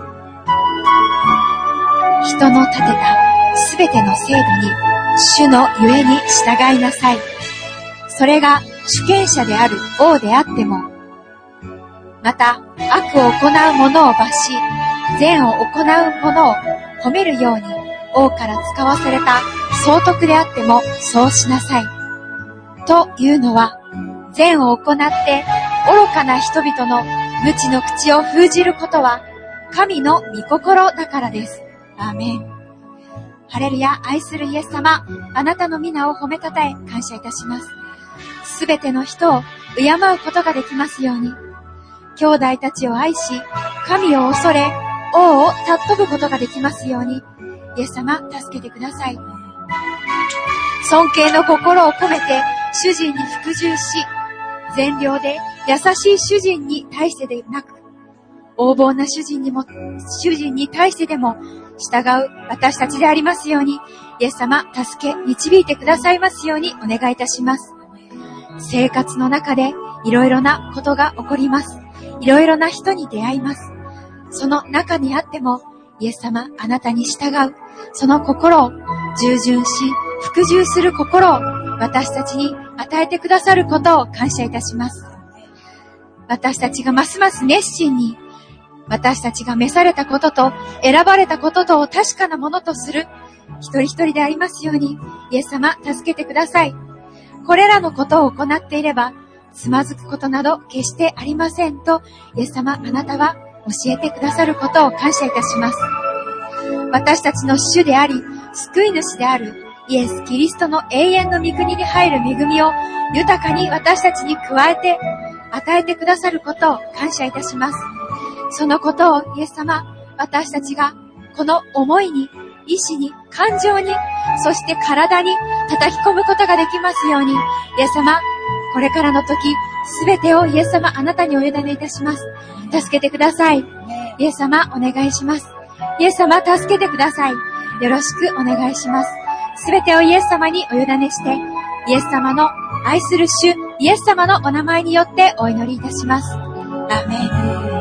人の立てたすべての制度に主のゆえに従いなさい。それが主権者である王であっても、また悪を行う者を罰し、善を行う者を褒めるように王から使わされた総督であってもそうしなさい。というのは、善を行って愚かな人々の無知の口を封じることは神の御心だからです。アーメン。ハレルヤ。愛するイエス様、あなたの皆を褒めたたえ感謝いたします。すべての人を敬うことができますように、兄弟たちを愛し、神を恐れ、王を尊ぶことができますように、イエス様、助けてください。尊敬の心を込めて、主人に服従し、善良で優しい主人に対してでなく、横暴な主人に対してでも従う私たちでありますように、イエス様、助け、導いてくださいますようにお願いいたします。生活の中でいろいろなことが起こります。いろいろな人に出会います。その中にあっても、イエス様、あなたに従う、その心を従順し、服従する心を私たちに与えてくださることを感謝いたします。私たちがますます熱心に、私たちが召されたことと選ばれたこととを確かなものとする一人一人でありますように、イエス様、助けてください。これらのことを行っていれば、つまずくことなど決してありませんと、イエス様、あなたは教えてくださることを感謝いたします。私たちの主であり、救い主であるイエス・キリストの永遠の御国に入る恵みを豊かに私たちに加えて与えてくださることを感謝いたします。そのことをイエス様、私たちがこの思いに、意志に、感情に、そして体に叩き込むことができますように、イエス様、これからの時、すべてをイエス様、あなたにお委ねいたします。助けてください。イエス様、お願いします。イエス様、助けてください。よろしくお願いします。すべてをイエス様にお委ねして、イエス様の愛する主、イエス様のお名前によってお祈りいたします。アーメン。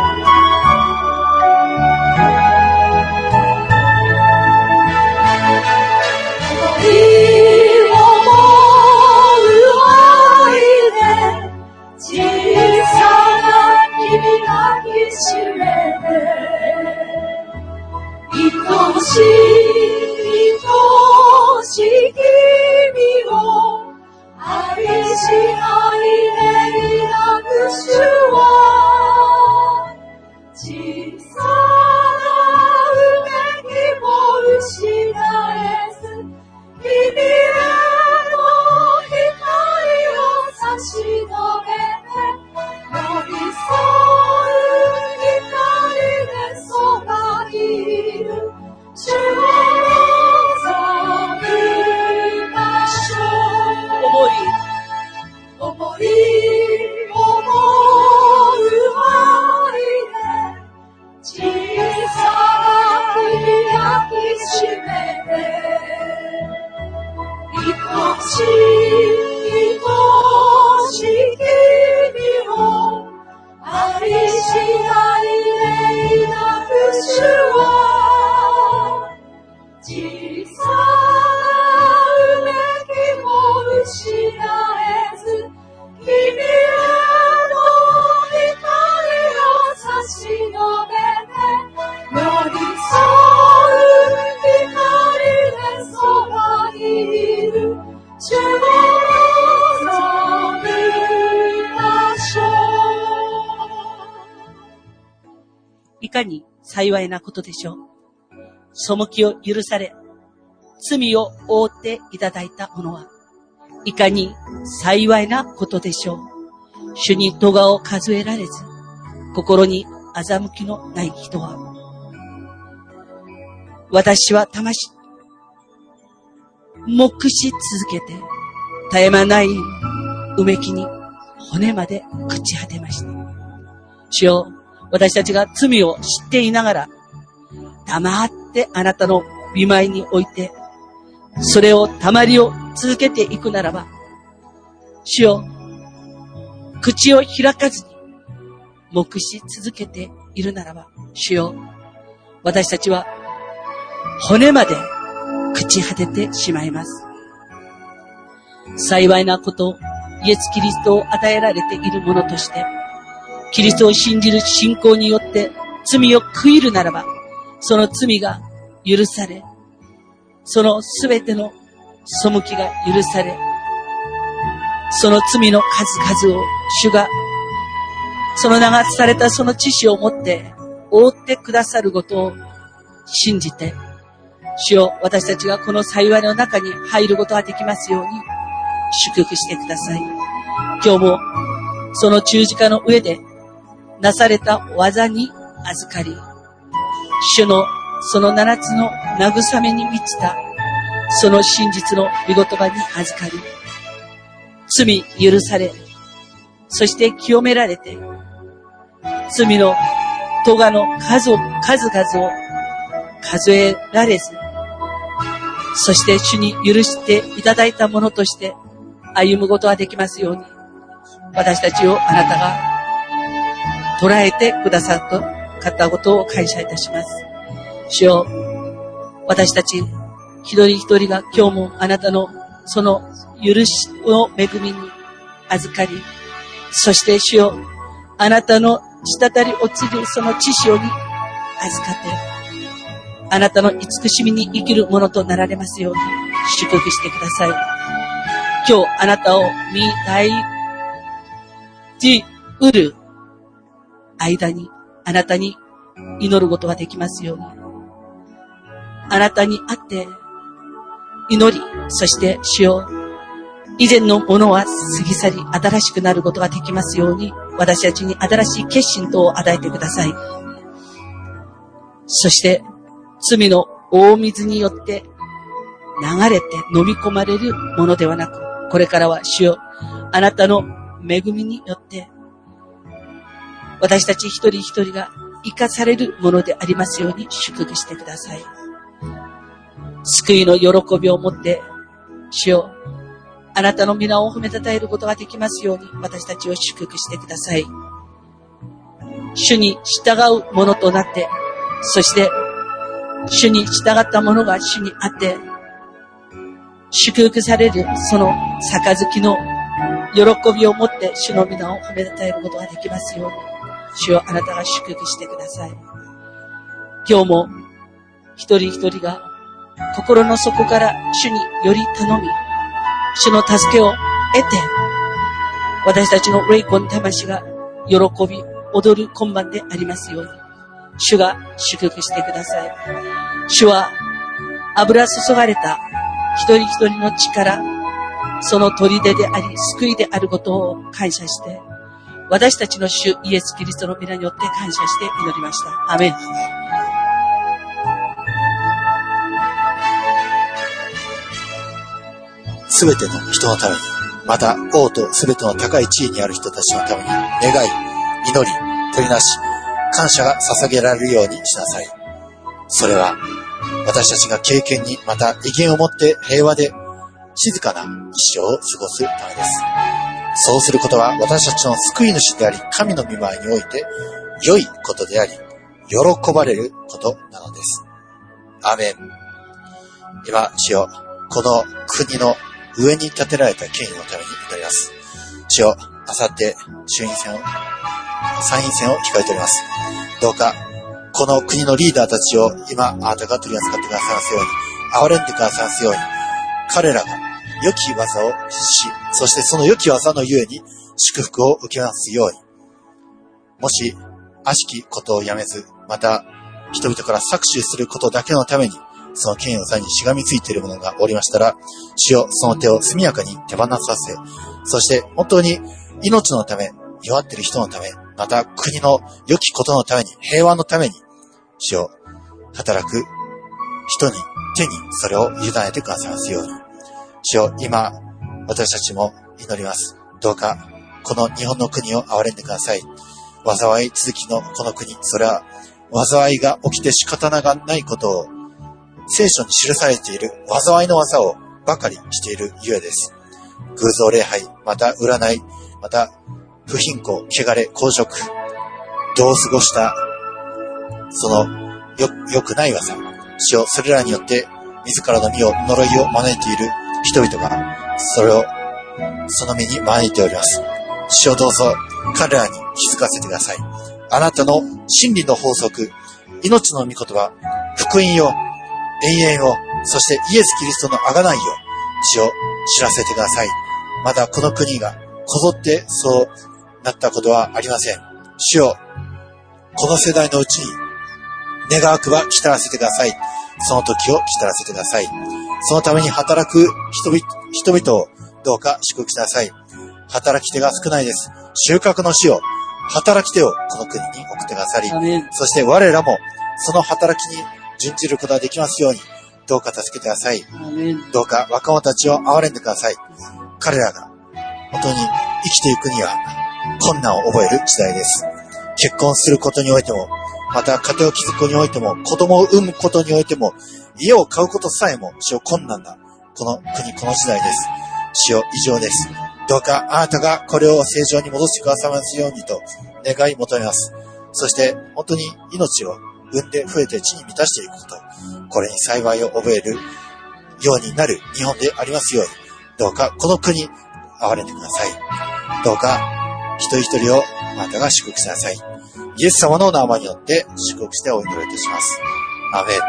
小さな君がきしめて愛しい君を愛しないでいなく主は小さなうめきも失えず君への光を差し伸べ寄り添う光でそばにいる主はかに幸いなことでしょう。背きを許され、罪を負っていただいた者はいかに幸いなことでしょう。主に咎を数えられず、心に欺きのない人は、私は魂、黙し続けて、絶え間ないうめきに骨まで朽ち果てました。主よ、私たちが罪を知っていながら、黙ってあなたの御前に置いて、それをたまりを続けていくならば、主よ、口を開かずに、黙し続けているならば、主よ、私たちは骨まで朽ち果ててしまいます。幸いなこと、イエス・キリストを与えられている者として、キリストを信じる信仰によって罪を悔いるならば、その罪が許され、そのすべての背きが許され、その罪の数々を主が、その流されたその知識をもって覆ってくださることを信じて、主よ、私たちがこの幸いの中に入ることができますように祝福してください。今日もその十字架の上でなされた技に預かり、主のその7つの慰めに満ちたその真実の御言葉に預かり、罪許され、そして清められて、罪の咎の数々を数えられず、そして主に許していただいたものとして歩むことができますように、私たちをあなたが捉えてくださったことを感謝いたします。主よ、私たち一人一人が今日もあなたのその許しの恵みに預かり、そして主よ、あなたの滴り落ちるその知識に預かって、あなたの慈しみに生きるものとなられますように祝福してください。今日あなたを見大じうる間にあなたに祈ることができますように、あなたに会って祈り、そして主よ、以前のものは過ぎ去り新しくなることができますように、私たちに新しい決心とを与えてください。そして罪の大水によって流れて飲み込まれるものではなく、これからは主よ、あなたの恵みによって私たち一人一人が生かされるものでありますように祝福してください。救いの喜びを持って主よ、あなたの皆を褒めたたえることができますように私たちを祝福してください。主に従うものとなって、そして主に従ったものが主にあって祝福されるその杯の喜びを持って主の皆を褒めたたえることができますように、主よ、あなたが祝福してください。今日も一人一人が心の底から主により頼み、主の助けを得て、私たちの霊魂魂が喜び踊る今晩でありますように主が祝福してください。主は油注がれた一人一人の力、その砦であり救いであることを感謝して、私たちの主イエス・キリストの皆によって感謝して祈りました。アーメン。 すべての人のために、また王とすべての高い地位にある人たちのために願い、祈り、取りなし、感謝が捧げられるようにしなさい。それは私たちが経験にまた威厳を持って平和で静かな一生を過ごすためです。そうすることは私たちの救い主であり神の御前において良いことであり喜ばれることなのです。アーメン。今、主よ、この国の上に建てられた権威のために祈ります。主よ、あさって参院選を控えております。どうかこの国のリーダーたちを今あなたが取り扱ってくださいますように、憐れんでくださいますように、彼らが良き技をし、そしてその良き技のゆえに祝福を受けますように。もし悪しきことをやめずまた、人々から搾取することだけのために、その権威の座にしがみついている者がおりましたら、主よ、その手を速やかに手放させ、そして本当に命のため、弱っている人のため、また国の良きことのために、平和のために、主よ、働く人に、手にそれを委ねてくださいますように。主よ、今、私たちも祈ります。どうか、この日本の国を憐れんでください。災い続きのこの国、それは、災いが起きて仕方がないことを、聖書に記されている災いの技をばかりしているゆえです。偶像礼拝、また占い、また不貧困、汚れ、公職、どう過ごした、その良くない技、主よ、それらによって自らの身を、呪いを招いている人々が、それを、その身に招いております。主よ、どうぞ彼らに気づかせてください。あなたの真理の法則、命の御言葉、福音を、永遠を、そしてイエス・キリストの贖いを、主を知らせてください。まだこの国がこぞってそうなったことはありません。主よ、この世代のうちに願わくば来たらせてください。その時を来たらせてください。そのために働く人々をどうか祝福してください。働き手が少ないです。収穫の主を、働き手をこの国に送ってくださり、そして我らもその働きに準じることができますように、どうか助けてください。どうか若者たちを憐れんでください。彼らが本当に生きていくには困難を覚える時代です。結婚することにおいても、また家庭を築くことにおいても、子供を産むことにおいても、家を買うことさえも主よ困難なこの国、この時代です。主よ異常です。どうかあなたがこれを正常に戻してくださいますようにと願い求めます。そして本当に命を産んで増えて地に満たしていくこと、これに幸いを覚えるようになる日本でありますように、どうかこの国憐れんでください。どうか一人一人をあなたが祝福してください。イエス様の名前によって祝福してお祈りいたします。アーメン。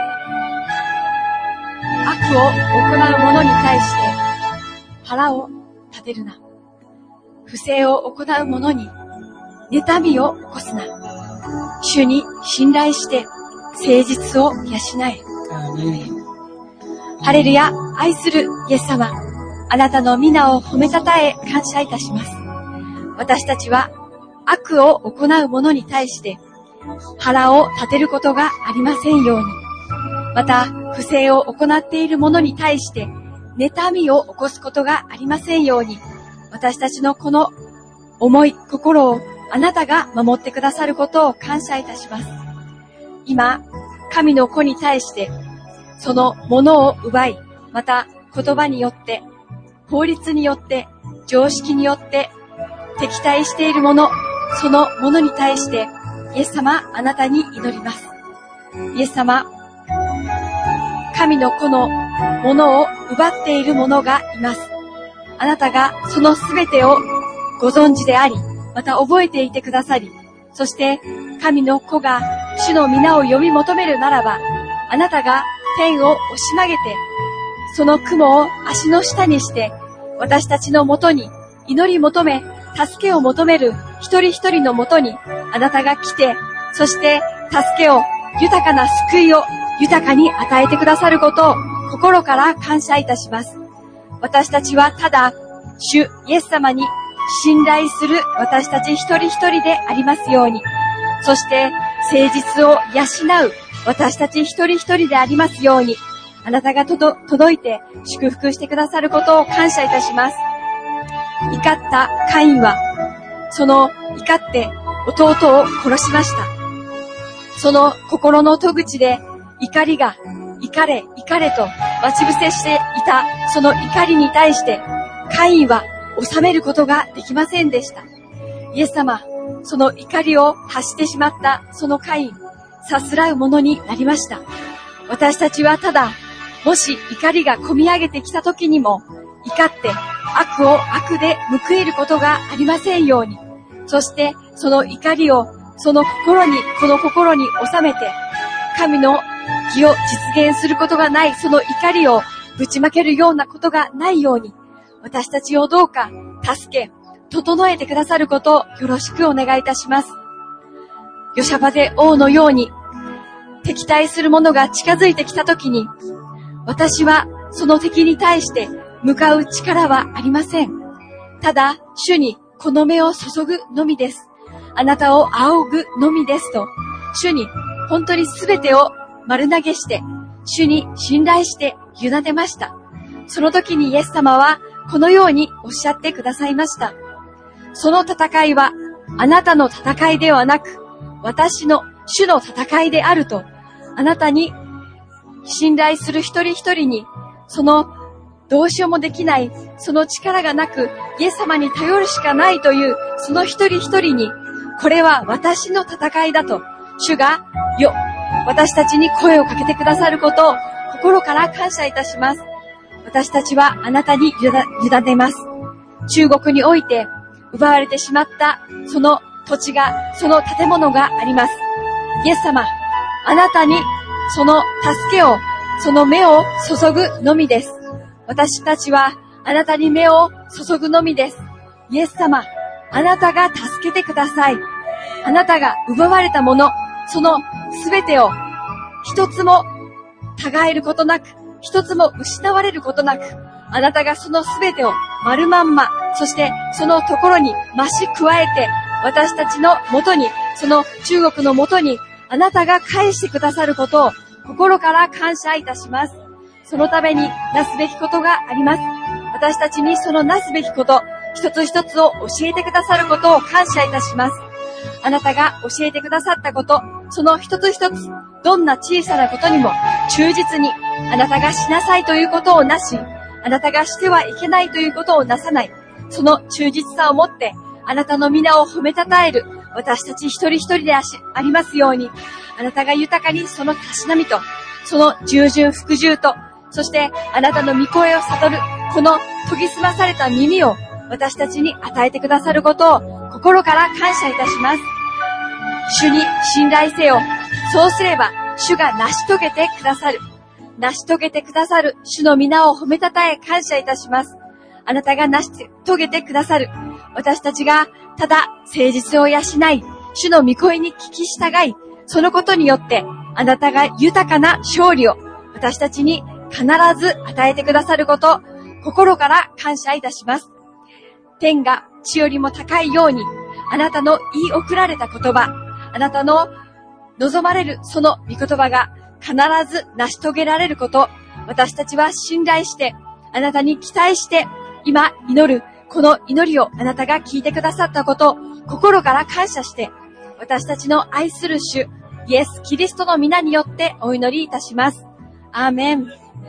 悪を行う者に対して腹を立てるな。不正を行う者に妬みを起こすな。主に信頼して誠実を養え。ハレルヤ、愛するイエス様、あなたの皆を褒めたたえ感謝いたします。私たちは悪を行う者に対して腹を立てることがありませんように、また不正を行っている者に対して妬みを起こすことがありませんように、私たちのこの思い、心をあなたが守ってくださることを感謝いたします。今、神の子に対してそのものを奪い、また言葉によって、法律によって、常識によって敵対しているもの、そのものに対してイエス様、あなたに祈ります。イエス様、神の子のものを奪っている者がいます。あなたがそのすべてをご存知であり、また覚えていてくださり、そして神の子が主の皆を呼び求めるならば、あなたが天を押し曲げて、その雲を足の下にして、私たちのもとに祈り求め、助けを求める一人一人のもとにあなたが来て、そして助けを、豊かな救いを豊かに与えてくださることを心から感謝いたします。私たちはただ主イエス様に信頼する私たち一人一人でありますように、そして誠実を養う私たち一人一人でありますように、あなたが届いて祝福してくださることを感謝いたします。怒ったカインはその怒って弟を殺しました。その心の戸口で怒りが怒れ怒れと待ち伏せしていたその怒りに対してカインは収めることができませんでした。イエス様、その怒りを発してしまったそのカイン、さすらうものになりました。私たちはただ、もし怒りが込み上げてきた時にも怒って悪を悪で報いることがありませんように、そしてその怒りをこの心に収めて神の義を実現することがないその怒りをぶちまけるようなことがないように、私たちをどうか助け整えてくださることをよろしくお願いいたします。ヨシャバゼ王のように敵対する者が近づいてきたときに、私はその敵に対して向かう力はありません。ただ、主にこの目を注ぐのみです。あなたを仰ぐのみですと、主に本当にすべてを丸投げして、主に信頼して委ねました。その時にイエス様はこのようにおっしゃってくださいました。その戦いはあなたの戦いではなく、私の主の戦いであると、あなたに信頼する一人一人に、そのどうしようもできない、その力がなく、イエス様に頼るしかないという、その一人一人に、これは私の戦いだと、主が私たちに声をかけてくださることを心から感謝いたします。私たちはあなたに委ねます。中国において奪われてしまったその土地が、その建物があります。イエス様、あなたにその助けを、その目を注ぐのみです。私たちはあなたに目を注ぐのみです。イエス様、あなたが助けてください。あなたが奪われたもの、そのすべてを一つもたがえることなく、一つも失われることなく、あなたがそのすべてを丸まんま、そしてそのところに増し加えて、私たちの元に、その中国の元に、あなたが返してくださることを心から感謝いたします。そのためになすべきことがあります。私たちにそのなすべきこと、一つ一つを教えてくださることを感謝いたします。あなたが教えてくださったこと、その一つ一つ、どんな小さなことにも忠実に、あなたがしなさいということをなし、あなたがしてはいけないということをなさない、その忠実さをもって、あなたの皆を褒めたたえる、私たち一人一人でありますように、あなたが豊かにそのたしなみと、その従順服従と、そしてあなたの御声を悟る、この研ぎ澄まされた耳を私たちに与えてくださることを心から感謝いたします。主に信頼せよ。そうすれば主が成し遂げてくださる。成し遂げてくださる主の皆を褒めたたえ感謝いたします。あなたが成し遂げてくださる。私たちがただ誠実を養い、主の御声に聞き従い、そのことによってあなたが豊かな勝利を私たちに必ず与えてくださること、心から感謝いたします。天が地よりも高いように、あなたの言い送られた言葉、あなたの望まれるその御言葉が必ず成し遂げられること、私たちは信頼して、あなたに期待して、今祈るこの祈りをあなたが聞いてくださったこと、心から感謝して、私たちの愛する主、イエス・キリストの皆によってお祈りいたします。アーメン。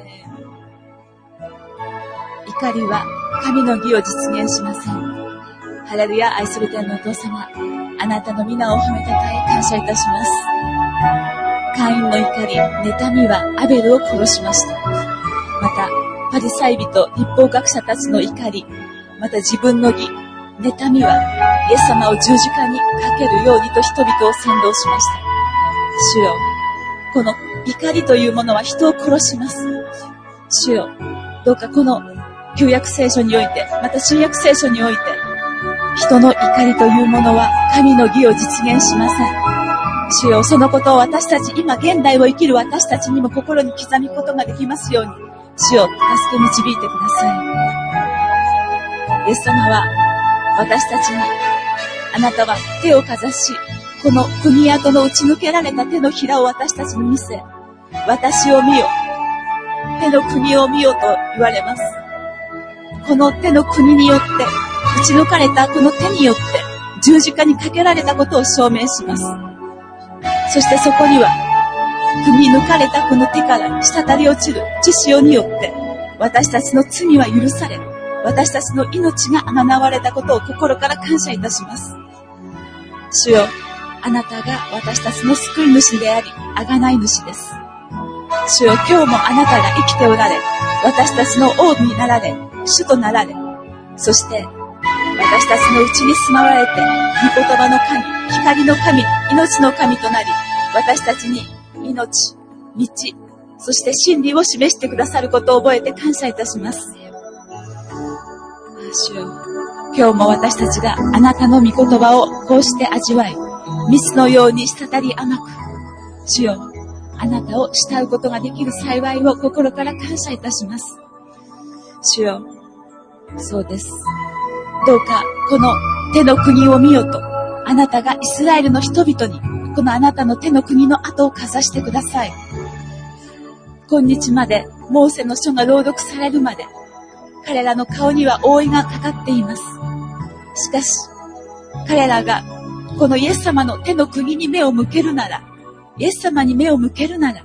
怒りは神の義を実現しません。ハレルヤ、愛する天のお父様、あなたの皆を褒めたたえ感謝いたします。カインの怒り、妬みはアベルを殺しました。また、パリサイ人、立法学者たちの怒り、また自分の義、妬みはイエス様を十字架にかけるようにと人々を扇動しました。主よ、この怒りというものは人を殺します。主よ、どうかこの旧約聖書において、また新約聖書において、人の怒りというものは神の義を実現しません。主よ、そのことを私たち、今現代を生きる私たちにも心に刻むことができますように、主よ、助け導いてください。イエス様は私たちに、あなたは手をかざし、この国跡の打ち抜けられた手のひらを私たちに見せ、私を見よ、手の国を見よと言われます。この手の国によって、打ち抜かれたこの手によって、十字架にかけられたことを証明します。そしてそこには、踏み抜かれたこの手から滴り落ちる血潮によって、私たちの罪は許され、私たちの命が贖われたことを心から感謝いたします。主よ、あなたが私たちの救い主であり、贖い主です。主よ、今日もあなたが生きておられ、私たちの王になられ、主となられ、そして私たちのうちに住まわれて、御言葉の神、光の神、命の神となり、私たちに命、道、そして真理を示してくださることを覚えて感謝いたします。主よ、今日も私たちがあなたの御言葉をこうして味わい、蜜のように滴り甘く、主よ、 あなたを慕うことができる幸いを心から感謝いたします。主よ、そうです。どうかこの手の国を見よと、あなたがイスラエルの人々にこのあなたの手の国の跡をかざしてください。今日までモーセの書が朗読されるまで、彼らの顔には覆いがかかっています。しかし彼らがこのイエス様の手の国に目を向けるなら、イエス様に目を向けるなら、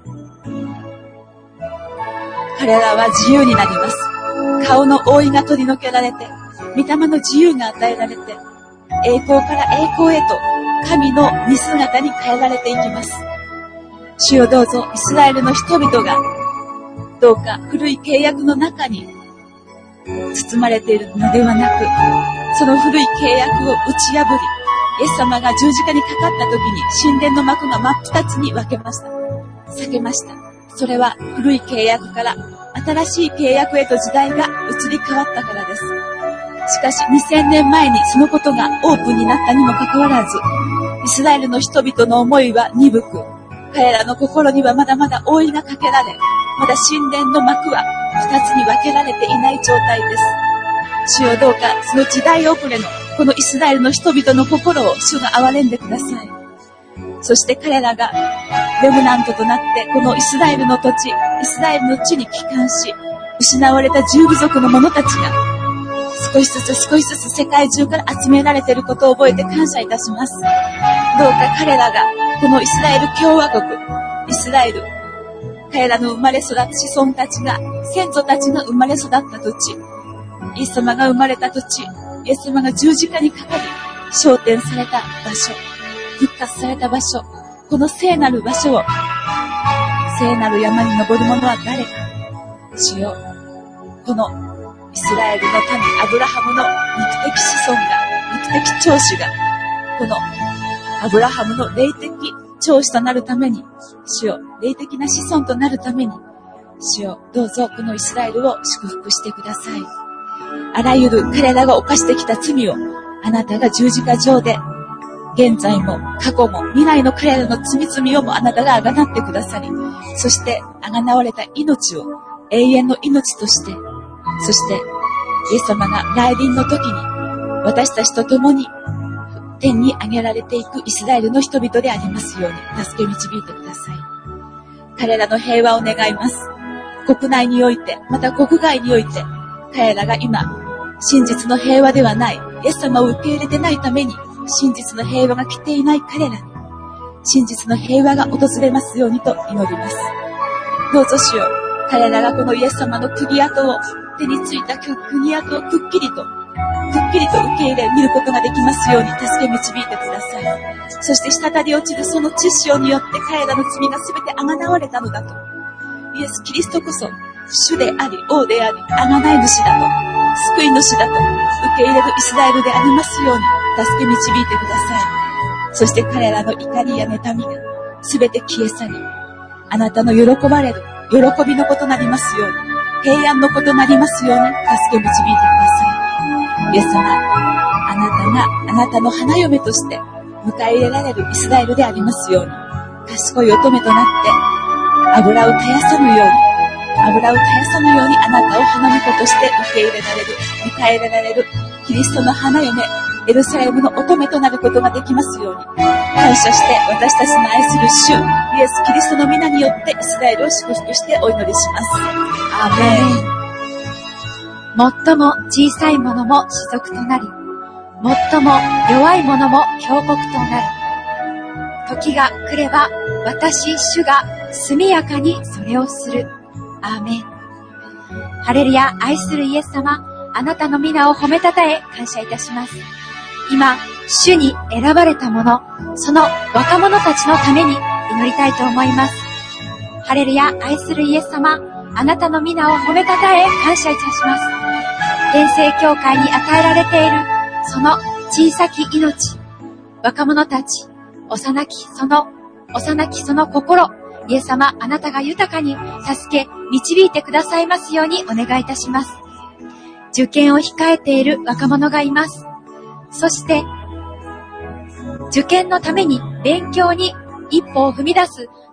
彼らは自由になります。顔の覆いが取り除けられて、御霊の自由が与えられて、栄光から栄光へと神の似姿に変えられていきます。主よ、どうぞイスラエルの人々がどうか古い契約の中に包まれているのではなく、その古い契約を打ち破り、イエス様が十字架にかかった時に神殿の幕が真っ二つに分けました。裂けました。それは古い契約から新しい契約へと時代が移り変わったからです。しかし2000年前にそのことがオープンになったにもかかわらず、イスラエルの人々の思いは鈍く、彼らの心にはまだまだ覆いがかけられ、まだ神殿の幕は二つに分けられていない状態です。主よ、どうかその時代遅れのこのイスラエルの人々の心を主が憐れんでください。そして彼らがレムナントとなってこのイスラエルの土地、イスラエルの地に帰還し、失われた十部族の者たちが少しずつ世界中から集められていることを覚えて感謝いたします。どうか彼らがこのイスラエル共和国、イスラエル、彼らの生まれ育つ子孫たちが、先祖たちが生まれ育った土地、イエス様が生まれた土地、イエス様が十字架にかかり、昇天された場所、復活された場所、この聖なる場所を、聖なる山に登る者は誰か。主よ、このイスラエルの民アブラハムの肉的子孫が、肉的長子が、このアブラハムの霊的長子となるために、主よ、霊的な子孫となるために、主よ、どうぞこのイスラエルを祝福してください。あらゆる彼らが犯してきた罪を、あなたが十字架上で、現在も過去も未来の彼らの罪をもあなたがあがなってくださり、そしてあがなわれた命を永遠の命として、そしてイエス様が来臨の時に私たちと共に天に上げられていくイスラエルの人々でありますように助け導いてください。彼らの平和を願います。国内において、また国外において、彼らが今真実の平和ではない、イエス様を受け入れてないために真実の平和が来ていない彼らに、真実の平和が訪れますようにと祈ります。どうぞ主よ、彼らがこのイエス様の釘跡を、手についた釘跡をくっきりと受け入れ見ることができますように助け導いてください。そして滴り落ちるその血潮によって彼らの罪がすべてあがなわれたのだと。イエス・キリストこそ主であり王でありあがない主だと、救い主だと受け入れるイスラエルでありますように助け導いてください。そして彼らの怒りや妬みがすべて消え去り、あなたの喜ばれる喜びのことなりますように、平安のことなりますように助け導いてください。イエス様、あなたがあなたの花嫁として迎え入れられるイスラエルでありますように、賢い乙女となって油を絶やさぬようにあなたを花婿として迎え入れられるキリストの花嫁エルサレムの乙女となることができますように、感謝して私たちの愛する主イエス・キリストの皆によってイスラエルを祝福してお祈りします。アーメン。 最も小さいものも種族となり、最も弱いものも強国となる。時が来れば私主が速やかにそれをする。アーメン。ハレルヤ。愛するイエス様、あなたの皆を褒めたたえ感謝いたします。今主に選ばれた者、その若者たちのために祈りたいと思います。ハレルヤ。愛するイエス様、あなたの皆を褒めたたえ感謝いたします。天聖教会に与えられているその小さき命、若者たち、幼きその心、イエス様、あなたが豊かに助け導いてくださいますようにお願いいたします。受験を控えている若者がいます。そして受験のために勉強に一歩を踏み出す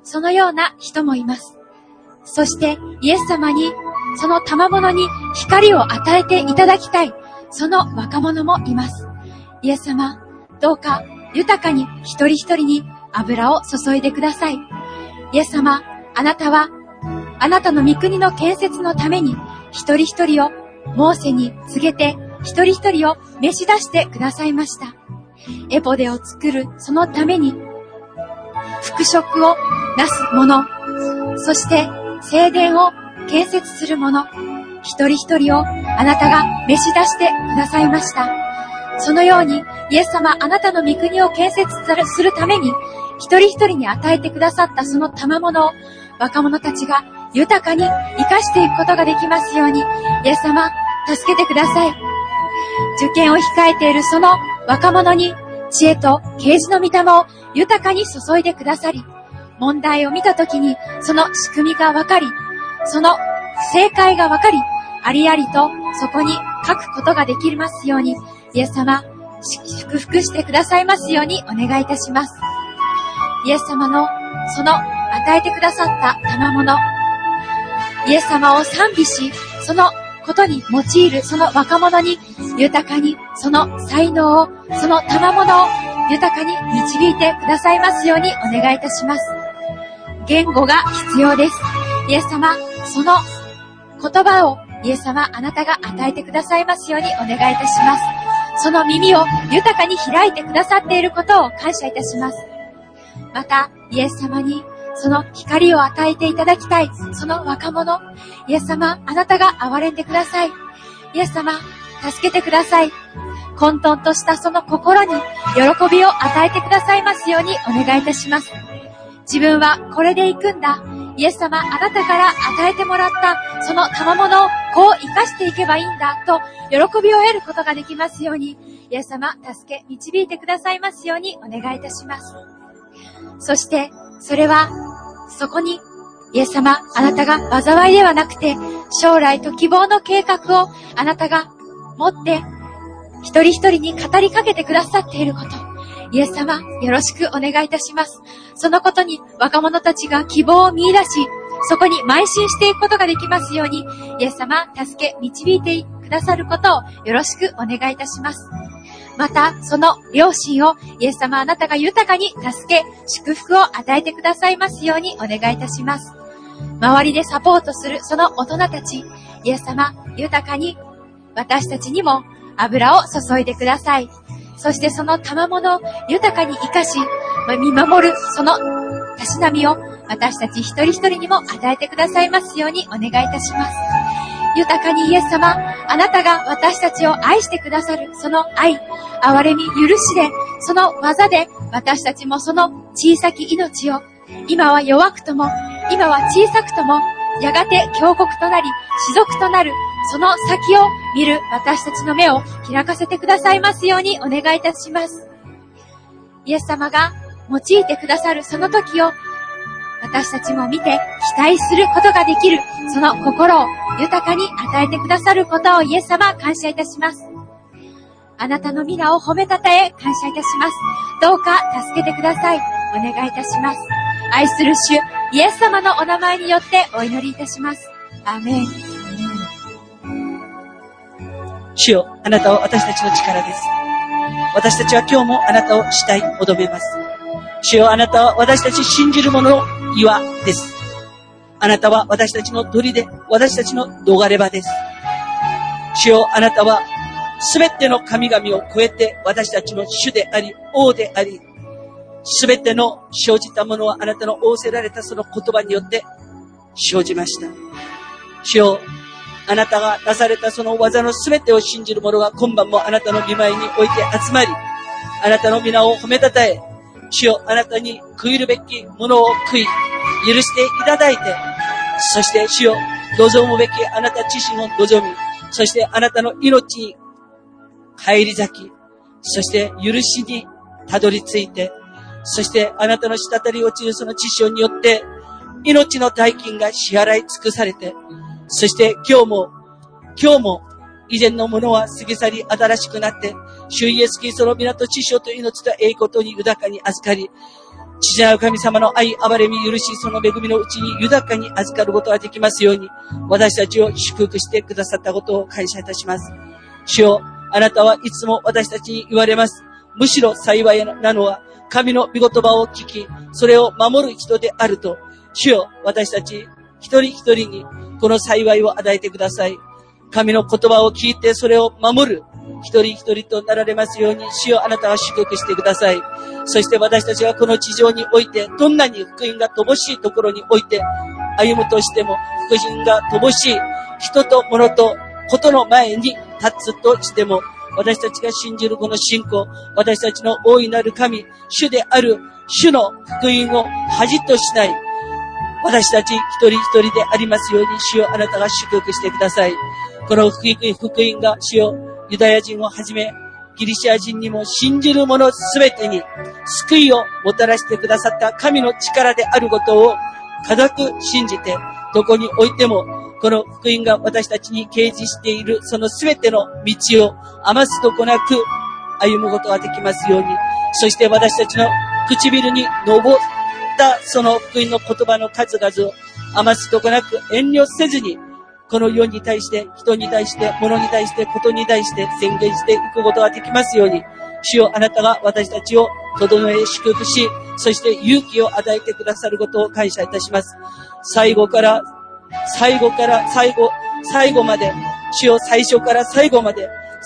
そのような人もいます。そしてイエス様に、その賜物に光を与えていただきたい、その若者もいます。イエス様、どうか豊かに一人一人に油を注いでください。イエス様、あなたは、あなたの御国の建設のために、一人一人をモーセに告げて、一人一人を召し出してくださいました。エポデを作るそのために、服飾をなす者、そして聖殿を建設する者、一人一人をあなたが召し出してくださいました。そのように、イエス様、あなたの御国を建設するために、一人一人に与えてくださったその賜物を、若者たちが豊かに生かしていくことができますように、イエス様、助けてください。受験を控えているその若者に、知恵と啓示の御霊を豊かに注いでくださり、問題を見たときに、その仕組みがわかり、その正解がわかり、ありありとそこに書くことができますように、イエス様、祝福してくださいますようにお願いいたします。イエス様のその与えてくださった賜物、イエス様を賛美し、そのことに用いるその若者に豊かにその才能を、その賜物を豊かに導いてくださいますようにお願いいたします。言語が必要です。イエス様、その言葉をイエス様、あなたが与えてくださいますようにお願いいたします。その耳を豊かに開いてくださっていることを感謝いたします。また、イエス様にその光を与えていただきたい、その若者、イエス様、あなたが憐れんでください。イエス様、助けてください。混沌としたその心に喜びを与えてくださいますようにお願いいたします。自分はこれで行くんだ。イエス様、あなたから与えてもらったその賜物をこう生かしていけばいいんだと喜びを得ることができますように、イエス様、助け、導いてくださいますようにお願いいたします。そして、それは、そこに、イエス様、あなたが災いではなくて、将来と希望の計画をあなたが持って、一人一人に語りかけてくださっていること、イエス様、よろしくお願いいたします。そのことに若者たちが希望を見出し、そこに邁進していくことができますように、イエス様、助け、導いてくださることをよろしくお願いいたします。また、その両親をイエス様、あなたが豊かに助け、祝福を与えてくださいますようにお願いいたします。周りでサポートするその大人たち、イエス様、豊かに私たちにも油を注いでください。そしてその賜物を豊かに生かし、見守るそのたしなみを私たち一人一人にも与えてくださいますようにお願いいたします。豊かにイエス様、あなたが私たちを愛してくださるその愛、憐れみ、許しで、その技で私たちもその小さき命を、今は弱くとも、今は小さくとも、やがて強国となり、士族となる、その先を見る私たちの目を開かせてくださいますようにお願いいたします。イエス様が用いてくださるその時を、私たちも見て期待することができる、その心を豊かに与えてくださることをイエス様感謝いたします。あなたの皆を褒めたたえ感謝いたします。どうか助けてください。お願いいたします。愛する主イエス様のお名前によってお祈りいたします。アーメン。 主よ、あなたは私たちの力です。私たちは今日もあなたを慕い求めます。主よ、あなたは私たち信じる者の岩です。あなたは私たちの砦、私たちの逃れ場です。主よ、あなたはすべての神々を超えて私たちの主であり、王であり、すべての生じたものはあなたの仰せられたその言葉によって生じました。主よ、あなたがなされたその技のすべてを信じる者が今晩もあなたの御前において集まり、あなたの皆を褒めたたえ、主よ、あなたに悔いるべきものを悔い、許していただいて、そして主よ、望むべきあなた自身を望み、そしてあなたの命に帰り咲き、そして許しにたどり着いて、そしてあなたの滴り落ちるその知性によって、命の代金が支払い尽くされて、そして今日も、以前のものは過ぎ去り新しくなって、主イエスキリストの皆と知性と命と栄光とに豊かに預かり、 父なる神様の愛、憐れみ、許し、その恵みのうちに豊かに預かることができますように、私たちを祝福してくださったことを感謝いたします。主よ、あなたはいつも私たちに言われます。むしろ幸いなのは、神の御言葉を聞き、それを守る人であると。主よ、私たち一人一人にこの幸いを与えてください。神の言葉を聞いてそれを守る一人一人となられますように、主よ、あなたは祝福してください。そして私たちがこの地上において、どんなに福音が乏しいところにおいて歩むとしても、福音が乏しい人と物とことの前に立つとしても、私たちが信じるこの信仰、私たちの大いなる神、主である主の福音を恥としない、私たち一人一人でありますように、主よ、あなたが祝福してください。この福音が主よ、ユダヤ人をはじめ、ギリシア人にも信じる者すべてに救いをもたらしてくださった神の力であることを固く信じて、どこにおいてもこの福音が私たちに掲示しているそのすべての道を余すとこなく歩むことができますように、そして私たちの唇に上ったその福音の言葉の数々を余すとこなく遠慮せずに、この世に対して、人に対して、物に対して、ことに対して宣言していくことができますように、主よ、あなたが私たちを整え祝福し、そして勇気を与えてくださることを感謝いたします。最後まで、主よ、最初から最後まで、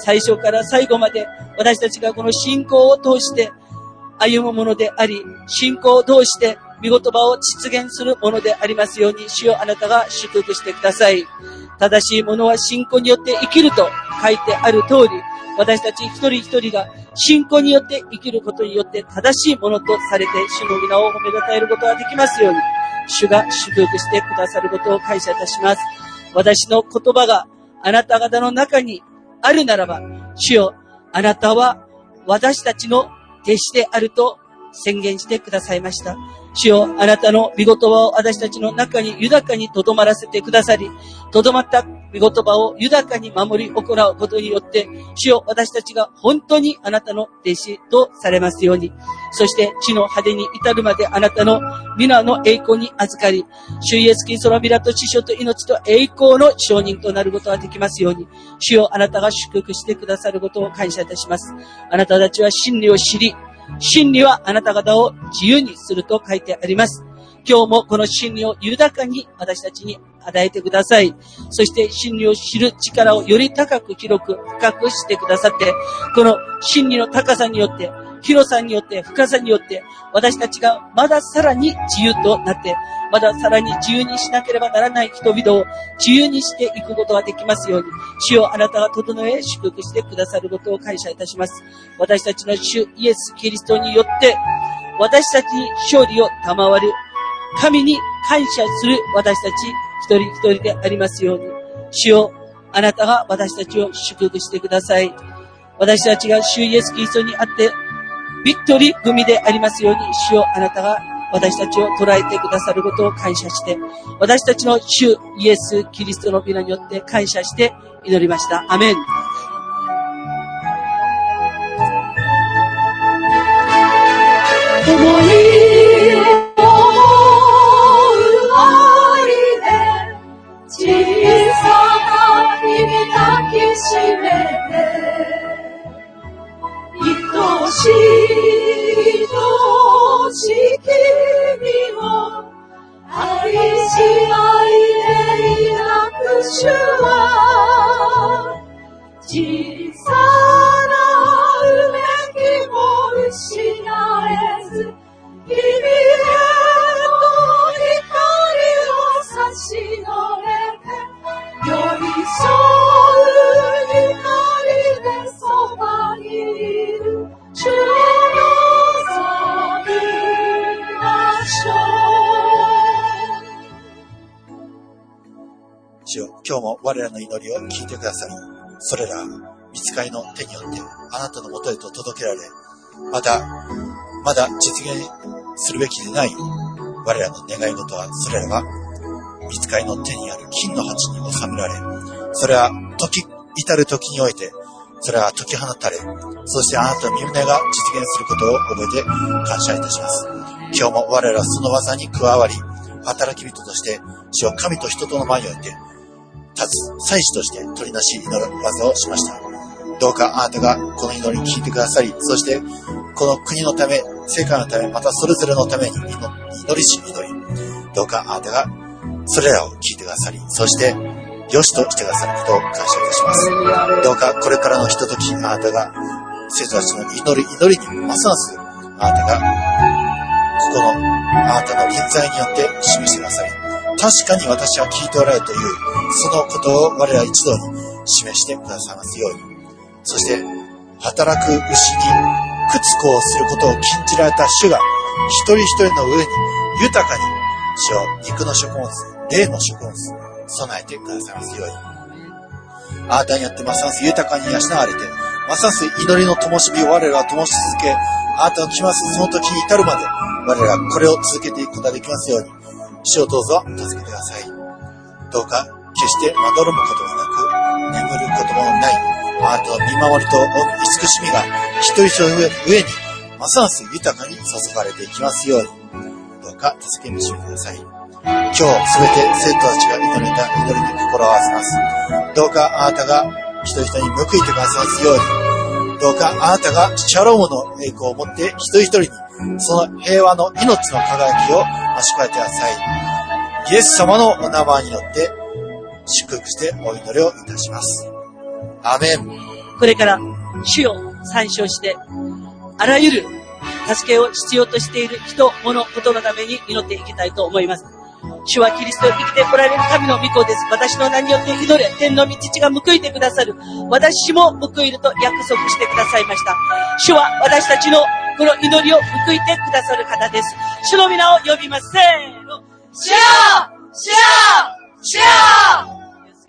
私たちがこの信仰を通して歩むものであり、信仰を通して御言葉を実現するものでありますように、主よ、あなたが祝福してください。正しいものは信仰によって生きると書いてある通り、私たち一人一人が信仰によって生きることによって正しいものとされて、主の皆を褒めたたえることができますように、主が祝福してくださることを感謝いたします。私の言葉があなた方の中にあるならば、主よ、あなたは私たちの弟子であると宣言してくださいました。主よ、あなたの御言葉を私たちの中に豊かに留まらせてくださり、留まった御言葉を豊かに守り行うことによって、主よ、私たちが本当にあなたの弟子とされますように、そして地の果てに至るまであなたの皆の栄光に預かり、主イエスキリストの皆と知性と命と栄光の証人となることができますように、主よ、あなたが祝福してくださることを感謝いたします。あなたたちは真理を知り、真理はあなた方を自由にすると書いてあります。今日もこの真理を豊かに私たちに与えてください。そして真理を知る力をより高く広く深くしてくださって、この真理の高さによって、広さによって、深さによって、私たちがまださらに自由となって、まださらに自由にしなければならない人々を自由にしていくことができますように、主よ、あなたが整え祝福してくださることを感謝いたします。私たちの主イエス・キリストによって、私たちに勝利を賜る、神に感謝する私たち一人一人でありますように、主よ、あなたが私たちを祝福してください。私たちが主イエス・キリストにあって、ビクトリー組でありますように、主よ、あなたが私たちを捉えてくださることを感謝して、私たちの主イエス・キリストの皆によって感謝して祈りました。アメン。 小さな君抱きしめて、愛し君を愛し愛で抱く主は、小さなうめきも失えず、君へと光を差し伸べ寄り添う光でそばにいる主を望みましょう。主よ、今日も我らの祈りを聞いてくださり、それら御使いの手によってあなたのもとへと届けられ、まだ実現するべきでない我らの願い事は、それらは御使いの手にある金の鉢に収められ、それは至る時において、それは解き放たれ、そしてあなたの御胸が実現することを覚えて感謝いたします。 今日も我らはその技に加わり、働き人として、主を神と人との前において、立つ祭司として取りなし祈る技をしました。どうかあなたがこの祈りに聞いてくださり、そしてこの国のため、世界のため、またそれぞれのために祈り、どうかあなたがそれらを聞いてくださり、そして良しとしてくださることを感謝いたします。どうかこれからのひととき、あなたが生徒たちの祈りにますますあなたがここのあなたの臨在によって示してくださり、確かに私は聞いておられるというそのことを我ら一同に示してくださいますように、そして働く牛に駆逐をすることを禁じられた主が一人一人の上に豊かに主を肉の食物、霊の食物備えてくださいますように、あなたによってますます豊かに養われて、ますます祈りの灯火を我らは灯し続け、あなたの来ますその時に至るまで我らはこれを続けていくことができますように、主をどうぞ助けてください。どうか決してまどろむことがなく、眠ることもないあなたの見守りと慈しみが一人一人の上にますます豊かに注がれていきますように、どうか助けに導いてください。今日すべて生徒たちが祈りに心を合わせます。どうかあなたが一人一人に報いてくださいますように、どうかあなたがシャロームの栄光を持って一人一人にその平和の命の輝きを増し加えてください。イエス様のお名前によって祝福してお祈りをいたします。アメン。 これから主を参照して、あらゆる助けを必要としている人、物、ことのために祈っていきたいと思います。主はキリストを生きておられる神の御子です。私の名によって祈れ、天の御父が報いてくださる。私も報いると約束してくださいました。主は私たちのこの祈りを報いてくださる方です。主の皆を呼びます。せーの。主よ！主よ！主よ！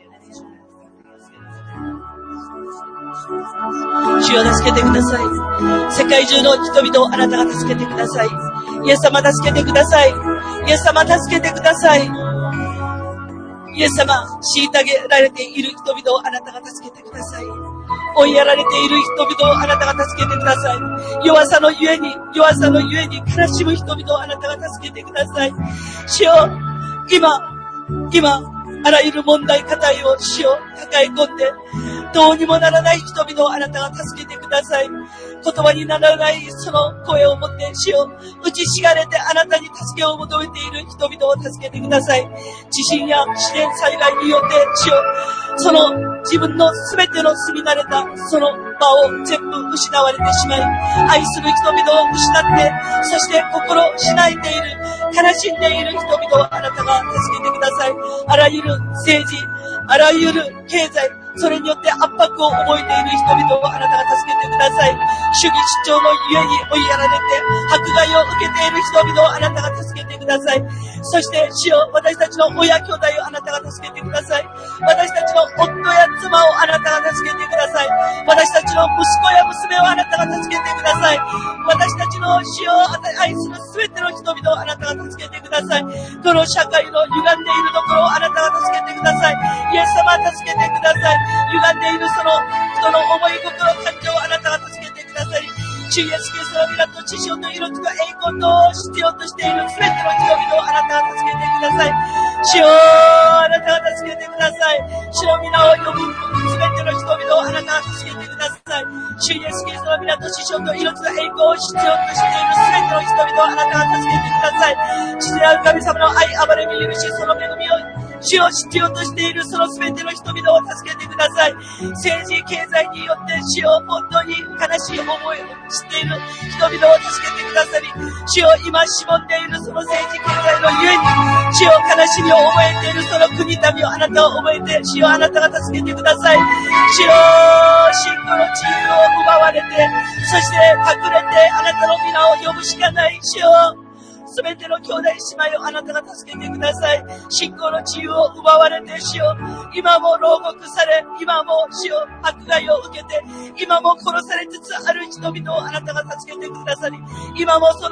主よ助けてください。世界中の人々をあなたが助けてください。イエス様助けてください。イエス様助けてください。イエス様、虐げられている人々をあなたが助けてください。追いやられている人々をあなたが助けてください。弱さのゆえに悲しむ人々をあなたが助けてください。主よ、今、あらゆる問題課題を主を抱え込んで、どうにもならない人々をあなたが助けてください。言葉にならないその声を持って主を打ちしがれてあなたに助けを求めている人々を助けてください。地震や自然災害によって主をその自分の全ての住み慣れたその場を全部失われてしまい、愛する人々を失って、そして心をしないでいる、悲しんでいる人々をあなたが助けてください。あらゆる政治、あらゆる経済、それによって圧迫を覚えている人々をあなたが助けてください。主義主張のゆえに追いやられて迫害を受けている人々をあなたが助けてください。そして主よ、私たちの親兄弟をあなたが助けてください。私たちの夫や妻をあなたが助けてください。私たちの息子や娘をあなたが助けてください。私たちの主を愛するすべての人々をあなたが助けてください。この社会の歪んでいるところをあなたが助けてください。イエス様助けてください。歪んでいるその人の思い心、感情をあなたが助けてください。主イエスキリストの皆と知性と色とか栄光と必要としているすべての人々をあなたが助けてください。主よ、あなたが助けてください。主の皆を呼ぶすべての人々をあなたが助けてください。主イエスキリストの皆と知性と色とか栄光を必要としているすべての人々をあなたが助けてください。父なる神様の愛、暴れみ許し、その恵みを主を必要としているその全ての人々を助けてください。政治経済によって主を本当に悲しい思いをしている人々を助けてくださり、主を今しぼんでいるその政治経済のゆえに主を悲しみを覚えているその国民をあなたを覚えて、主をあなたが助けてください。主よ、信仰の自由を奪われて、そして隠れてあなたの皆を呼ぶしかない。主よ、すべての兄弟姉妹をあなたが助けてください。信仰の自由を奪われて主よ、今も牢獄され、今も主よ迫害を受けて、今も殺されつつある人々をあなたが助けてくださり、今もその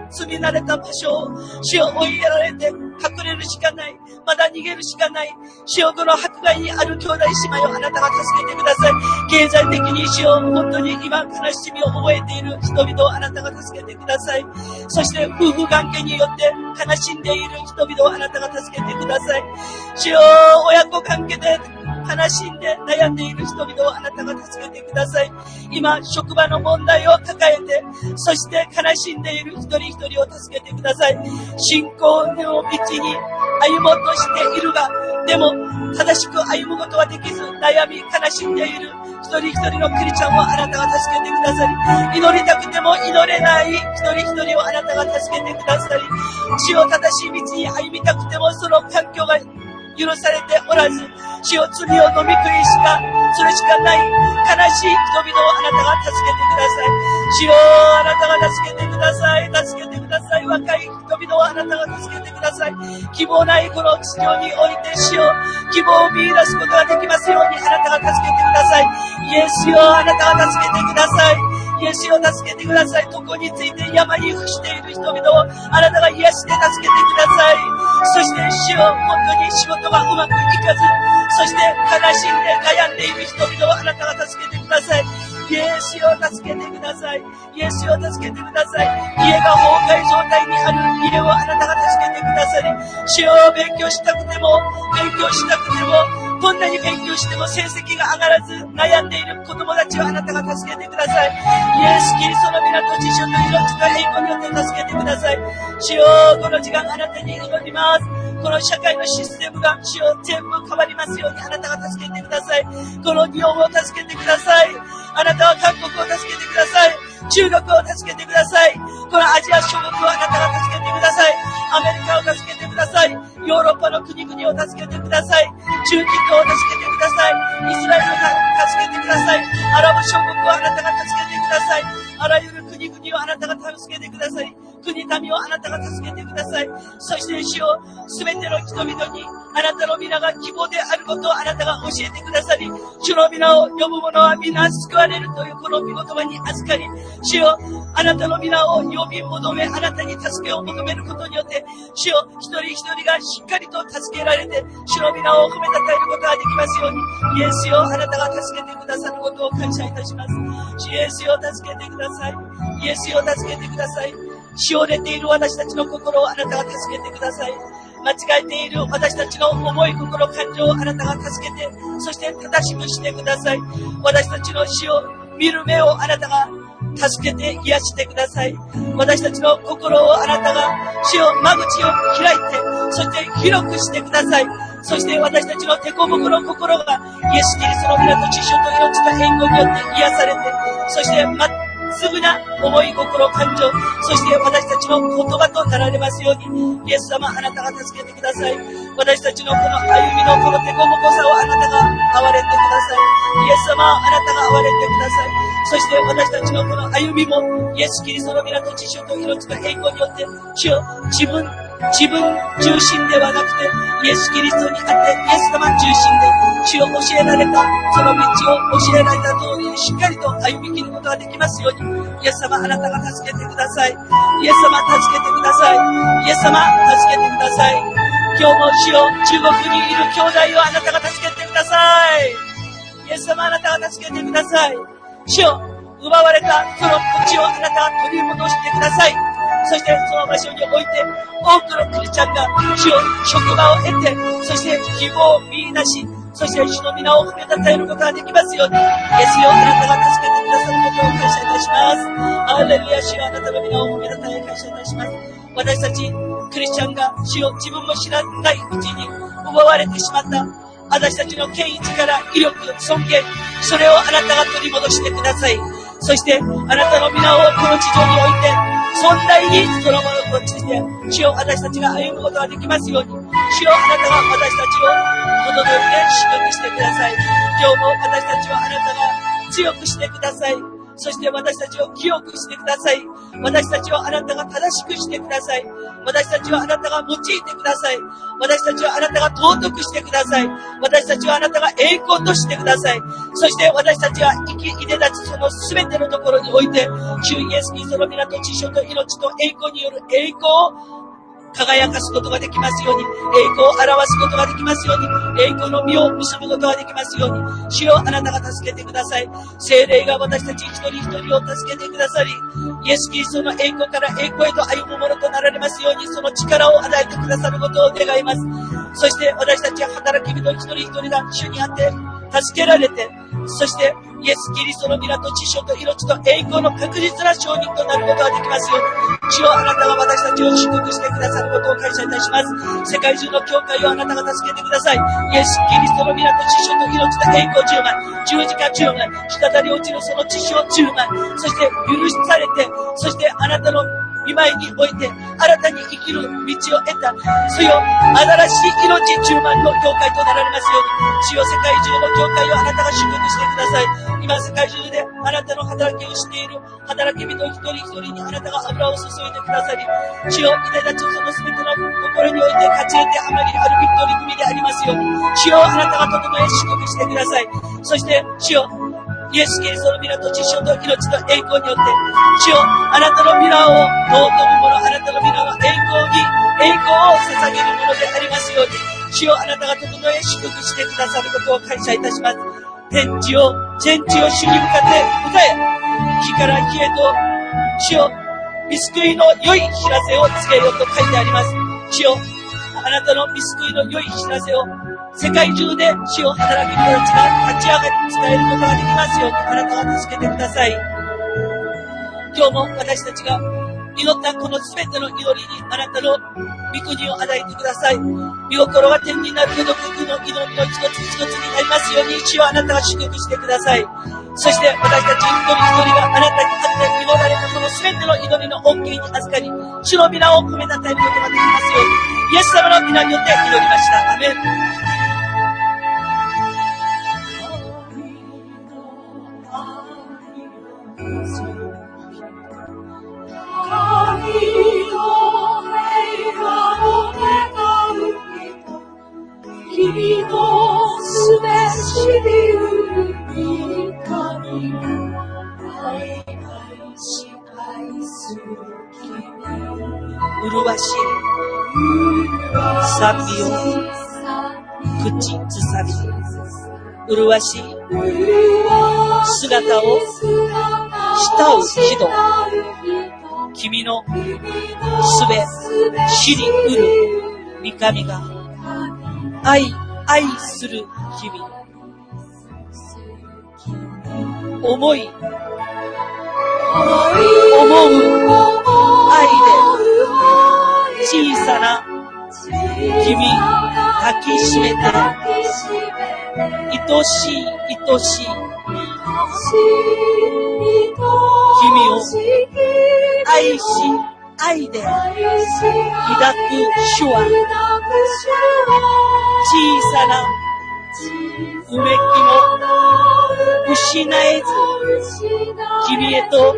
罪慣れた場所を、主を追いやられて隠れるしかない。まだ逃げるしかない。主よ、この迫害にある兄弟姉妹をあなたが助けてください。経済的に主よ、本当に今悲しみを覚えている人々をあなたが助けてください。そして夫婦関係によって悲しんでいる人々をあなたが助けてください。主よ、親子関係で悲しんで悩んでいる人々をあなたが助けてください。今、職場の問題を抱えて、そして悲しんでいる一人一人を助けてください。信仰の道に歩もうとしているが、でも正しく歩むことはできず、悩み悲しんでいる一人一人のクリスチャンをあなたが助けてください。祈りたくても祈れない一人一人をあなたが助けてください。主を正しい道に歩みたくてもその環境が許されておらず、主を罪を飲み食いするしかない悲しい人々をあなたが助けてください。主をあなたが助けてください。助けてください。若い人々をあなたが助けてください。希望ないこの地上において主を希望を見出すことができますようにあなたが助けてください。イエスよ、あなたが助けてください。イエスを助けてください。ここについて山に伏している人々をあなたが癒して助けてください。そして主よ、本当に仕事がうまくいかず、そして悲しんで悩んでいる人々をあなたが助けてください。イエスを助けてください。イエスを助けてください。家が崩壊状態にある家をあなたが助けてください。主よ、勉強したくてもどんなに勉強しても成績が上がらず悩んでいる子供たちをあなたが助けてください。イエス・キリストの皆と知識と命と栄光によって助けてください。主よ、この時間あなたに祈ります。この社会のシステムが主よ、全部変わりますようにあなたが助けてください。この日本を助けてください。あなたは韓国を助けてください。中国を助けてください。このアジア諸国をあなたが助けてください。アメリカを助けてください。ヨーロッパの国々を助けてください。中近東を助けてください。イスラエルを助けてください。アラブ諸国をあなたが助けてください。あらゆる国々をあなたが助けてください。国民をあなたが助けてください。そして主よ、すべての人々にあなたの皆が希望であることをあなたが教えてくださり、主の皆を呼ぶ者は皆救われるというこの御言葉に預かり、主よ、あなたの皆を呼び求め、あなたに助けを求めることによって、主よ、一人一人がしっかりと助けられて、主の皆を褒めたたえることができますように、イエスよ、あなたが助けてくださることを感謝いたします。主イエスよ、助けてください。イエスよ、助けてください。しおれている私たちの心をあなたが助けてください。間違えている私たちの思い心感情をあなたが助けて、そして正しくしてください。私たちの死を見る目をあなたが助けて癒してください。私たちの心をあなたが死を間口を開いて、そして広くしてください。そして私たちの凸凹の心がイエス・キリストの皆と知識と命と栄光によって癒されて、そしてまっすぐな思い心感情、そして私たちの言葉となられますように、イエス様あなたが助けてください。私たちのこの歩みのこの凸凹さをあなたが憐れんでください。イエス様あなたが憐れんでください。そして私たちのこの歩みもイエス・キリストの皆と知識と命と栄光によって、主よ、自分中心ではなくてイエス・キリストにあってイエス様中心で主を教えられたその道を教えられた通りにしっかりと歩み切ることができますように、イエス様あなたが助けてください。イエス様助けてください。イエス様助けてください。今日も主よ、中国にいる兄弟をあなたが助けてください。イエス様あなたが助けてください。主よ、奪われたその土地をあなたが取り戻してください。そしてその場所において多くのクリスチャンが主を職場を得て、そして希望を見出し、そして主の皆を褒めたたえることができますように、イエスよ、あなたが助けてくださることを感謝いたします。ハレルヤ、主よ、あなたの皆を褒めたたえ感謝いたします。私たちクリスチャンが主を自分も知らないうちに奪われてしまった私たちの権威、力、威力、尊厳、それをあなたが取り戻してください。そしてあなたの皆をこの地上において尊大にそのものとして主を私たちが歩むことができますように、主よ、あなたが私たちを整えて祝福してください。今日も私たちをあなたが強くしてください。そして私たちを清くしてください。私たちをあなたが正しくしてください。 私たちはあなたが用いてください。私たちはあなたが尊くしてください。私たちはあなたが栄光としてください。そして私たちは生きいで立つその全てのところにおいて、主イエスキリストの皆と知性と命と栄光による栄光を輝かすことができますように、栄光を表すことができますように、栄光の実を結ぶことができますように、主よあなたが助けてください。聖霊が私たち一人一人を助けてくださり、イエスキリストの栄光から栄光へと歩むものとなられますように、その力を与えてくださることを願います。そして私たちは働き人一人一人が主にあって助けられて、そしてイエス・キリストの皆と知性と命と栄光の確実な証人となることができますように、主よあなたが私たちを祝福してくださることを感謝いたします。世界中の教会をあなたが助けてください。イエス・キリストの皆と知性と命と栄光10枚、十字架10枚、滴り落ちるその知性10枚、そして許されて、そしてあなたの見舞いにおいて新たに生きる道を得た、そよ新しい命10万の教会となられますように、主よ世界中の教会をあなたが祝福してください。今世界中であなたの働きをしている働き人一人一人にあなたが油を注いでくださり、主よいで立つその全ての心において勝ち得て余りあるビクトリー組でありますように、主よあなたが整え祝福してください。そして主よイエス・キリストの皆と知性と命と栄光によって、主よあなたの皆を尊ぶ者、あなたの皆の栄光に栄光を捧げるものでありますように、主よあなたが整え祝福してくださることを感謝いたします。天地を主に向かって歌え、木から木へと主よ御救いの良い知らせを告げようと書いてあります。主よあなたの御救いの良い知らせを世界中で主を働き人たちが立ち上がり伝えることができますように、あなたが助けてください。今日も私たちが祈ったこの全ての祈りにあなたの御国を与えてください。御心が天になるけど僕の祈りの一つ一つになりますように、主はあなたが祝福してください。そして私たち一人一人があなたにあって祈られたこの全ての祈りの恩恵に預かり、主の皆を褒めたたえることができますように、イエス様の皆によって祈りました。アメン。 君のすべしりうる神、愛し愛する君、 麗しい賛美を口ずさみ、麗しい姿を慕う人、君のすべ知りうる御神が愛する日々、思う愛で小さな君抱きしめて、愛しい愛しい君を愛し愛で抱く主は、小さなうめきも失えず、君へと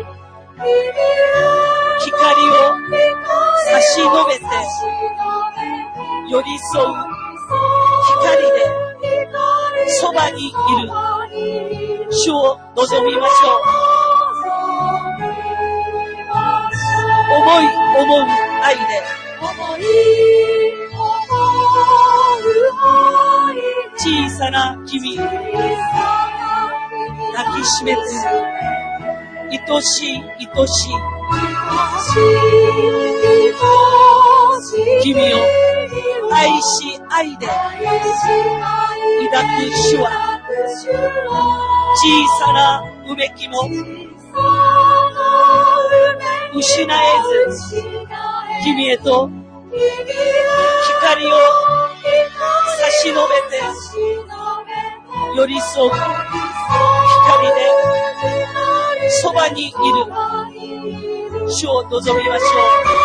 光を差し伸べて寄り添う光でそばにいる主を望みましょう。思う愛で小さな君抱きしめて、愛しい愛しい君を愛し愛で抱く主は、小さなうめきも失えず、君へと光を差し伸べて寄り添う光でそばにいる主を望みましょう。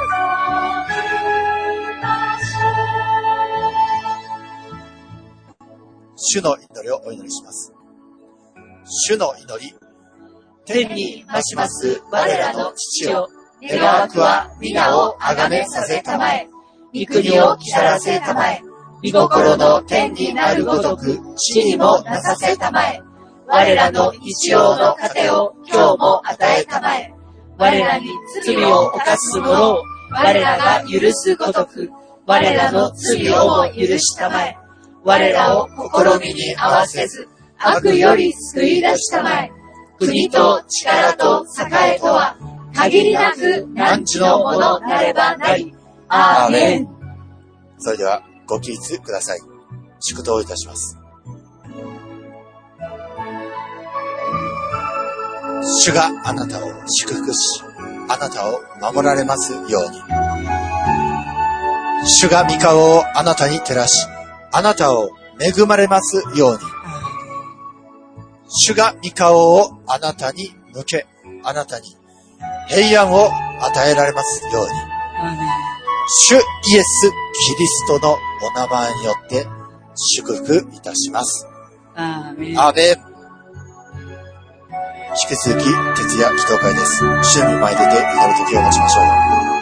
主の祈りをお祈りします。主の祈り。 天に増します我らの父よ、 願わくは皆をあがめさせたまえ。御国を来たらせたまえ。御心の天になるごとく地にもなさせたまえ。我らの日曜の糧を今日も与えたまえ。我らに罪を犯す者を我らが許すごとく我らの罪をも許したまえ。我らを試みに合わせず悪より救い出したまえ。国と力と栄とは限りなく汝のものなればなり。アーメン。 それではご起立ください。祝祷いたします。主があなたを祝福し、あなたを守られますように。主が御顔をあなたに照らし、あなたを恵まれますように。主が御顔をあなたに向け、あなたに平安を与えられますように。主イエス・キリストのお名前によって祝福いたします。 アーメン。 アーメン。引き続き、徹夜祈祷会です。主に前に出て祈る時を持ちましょう。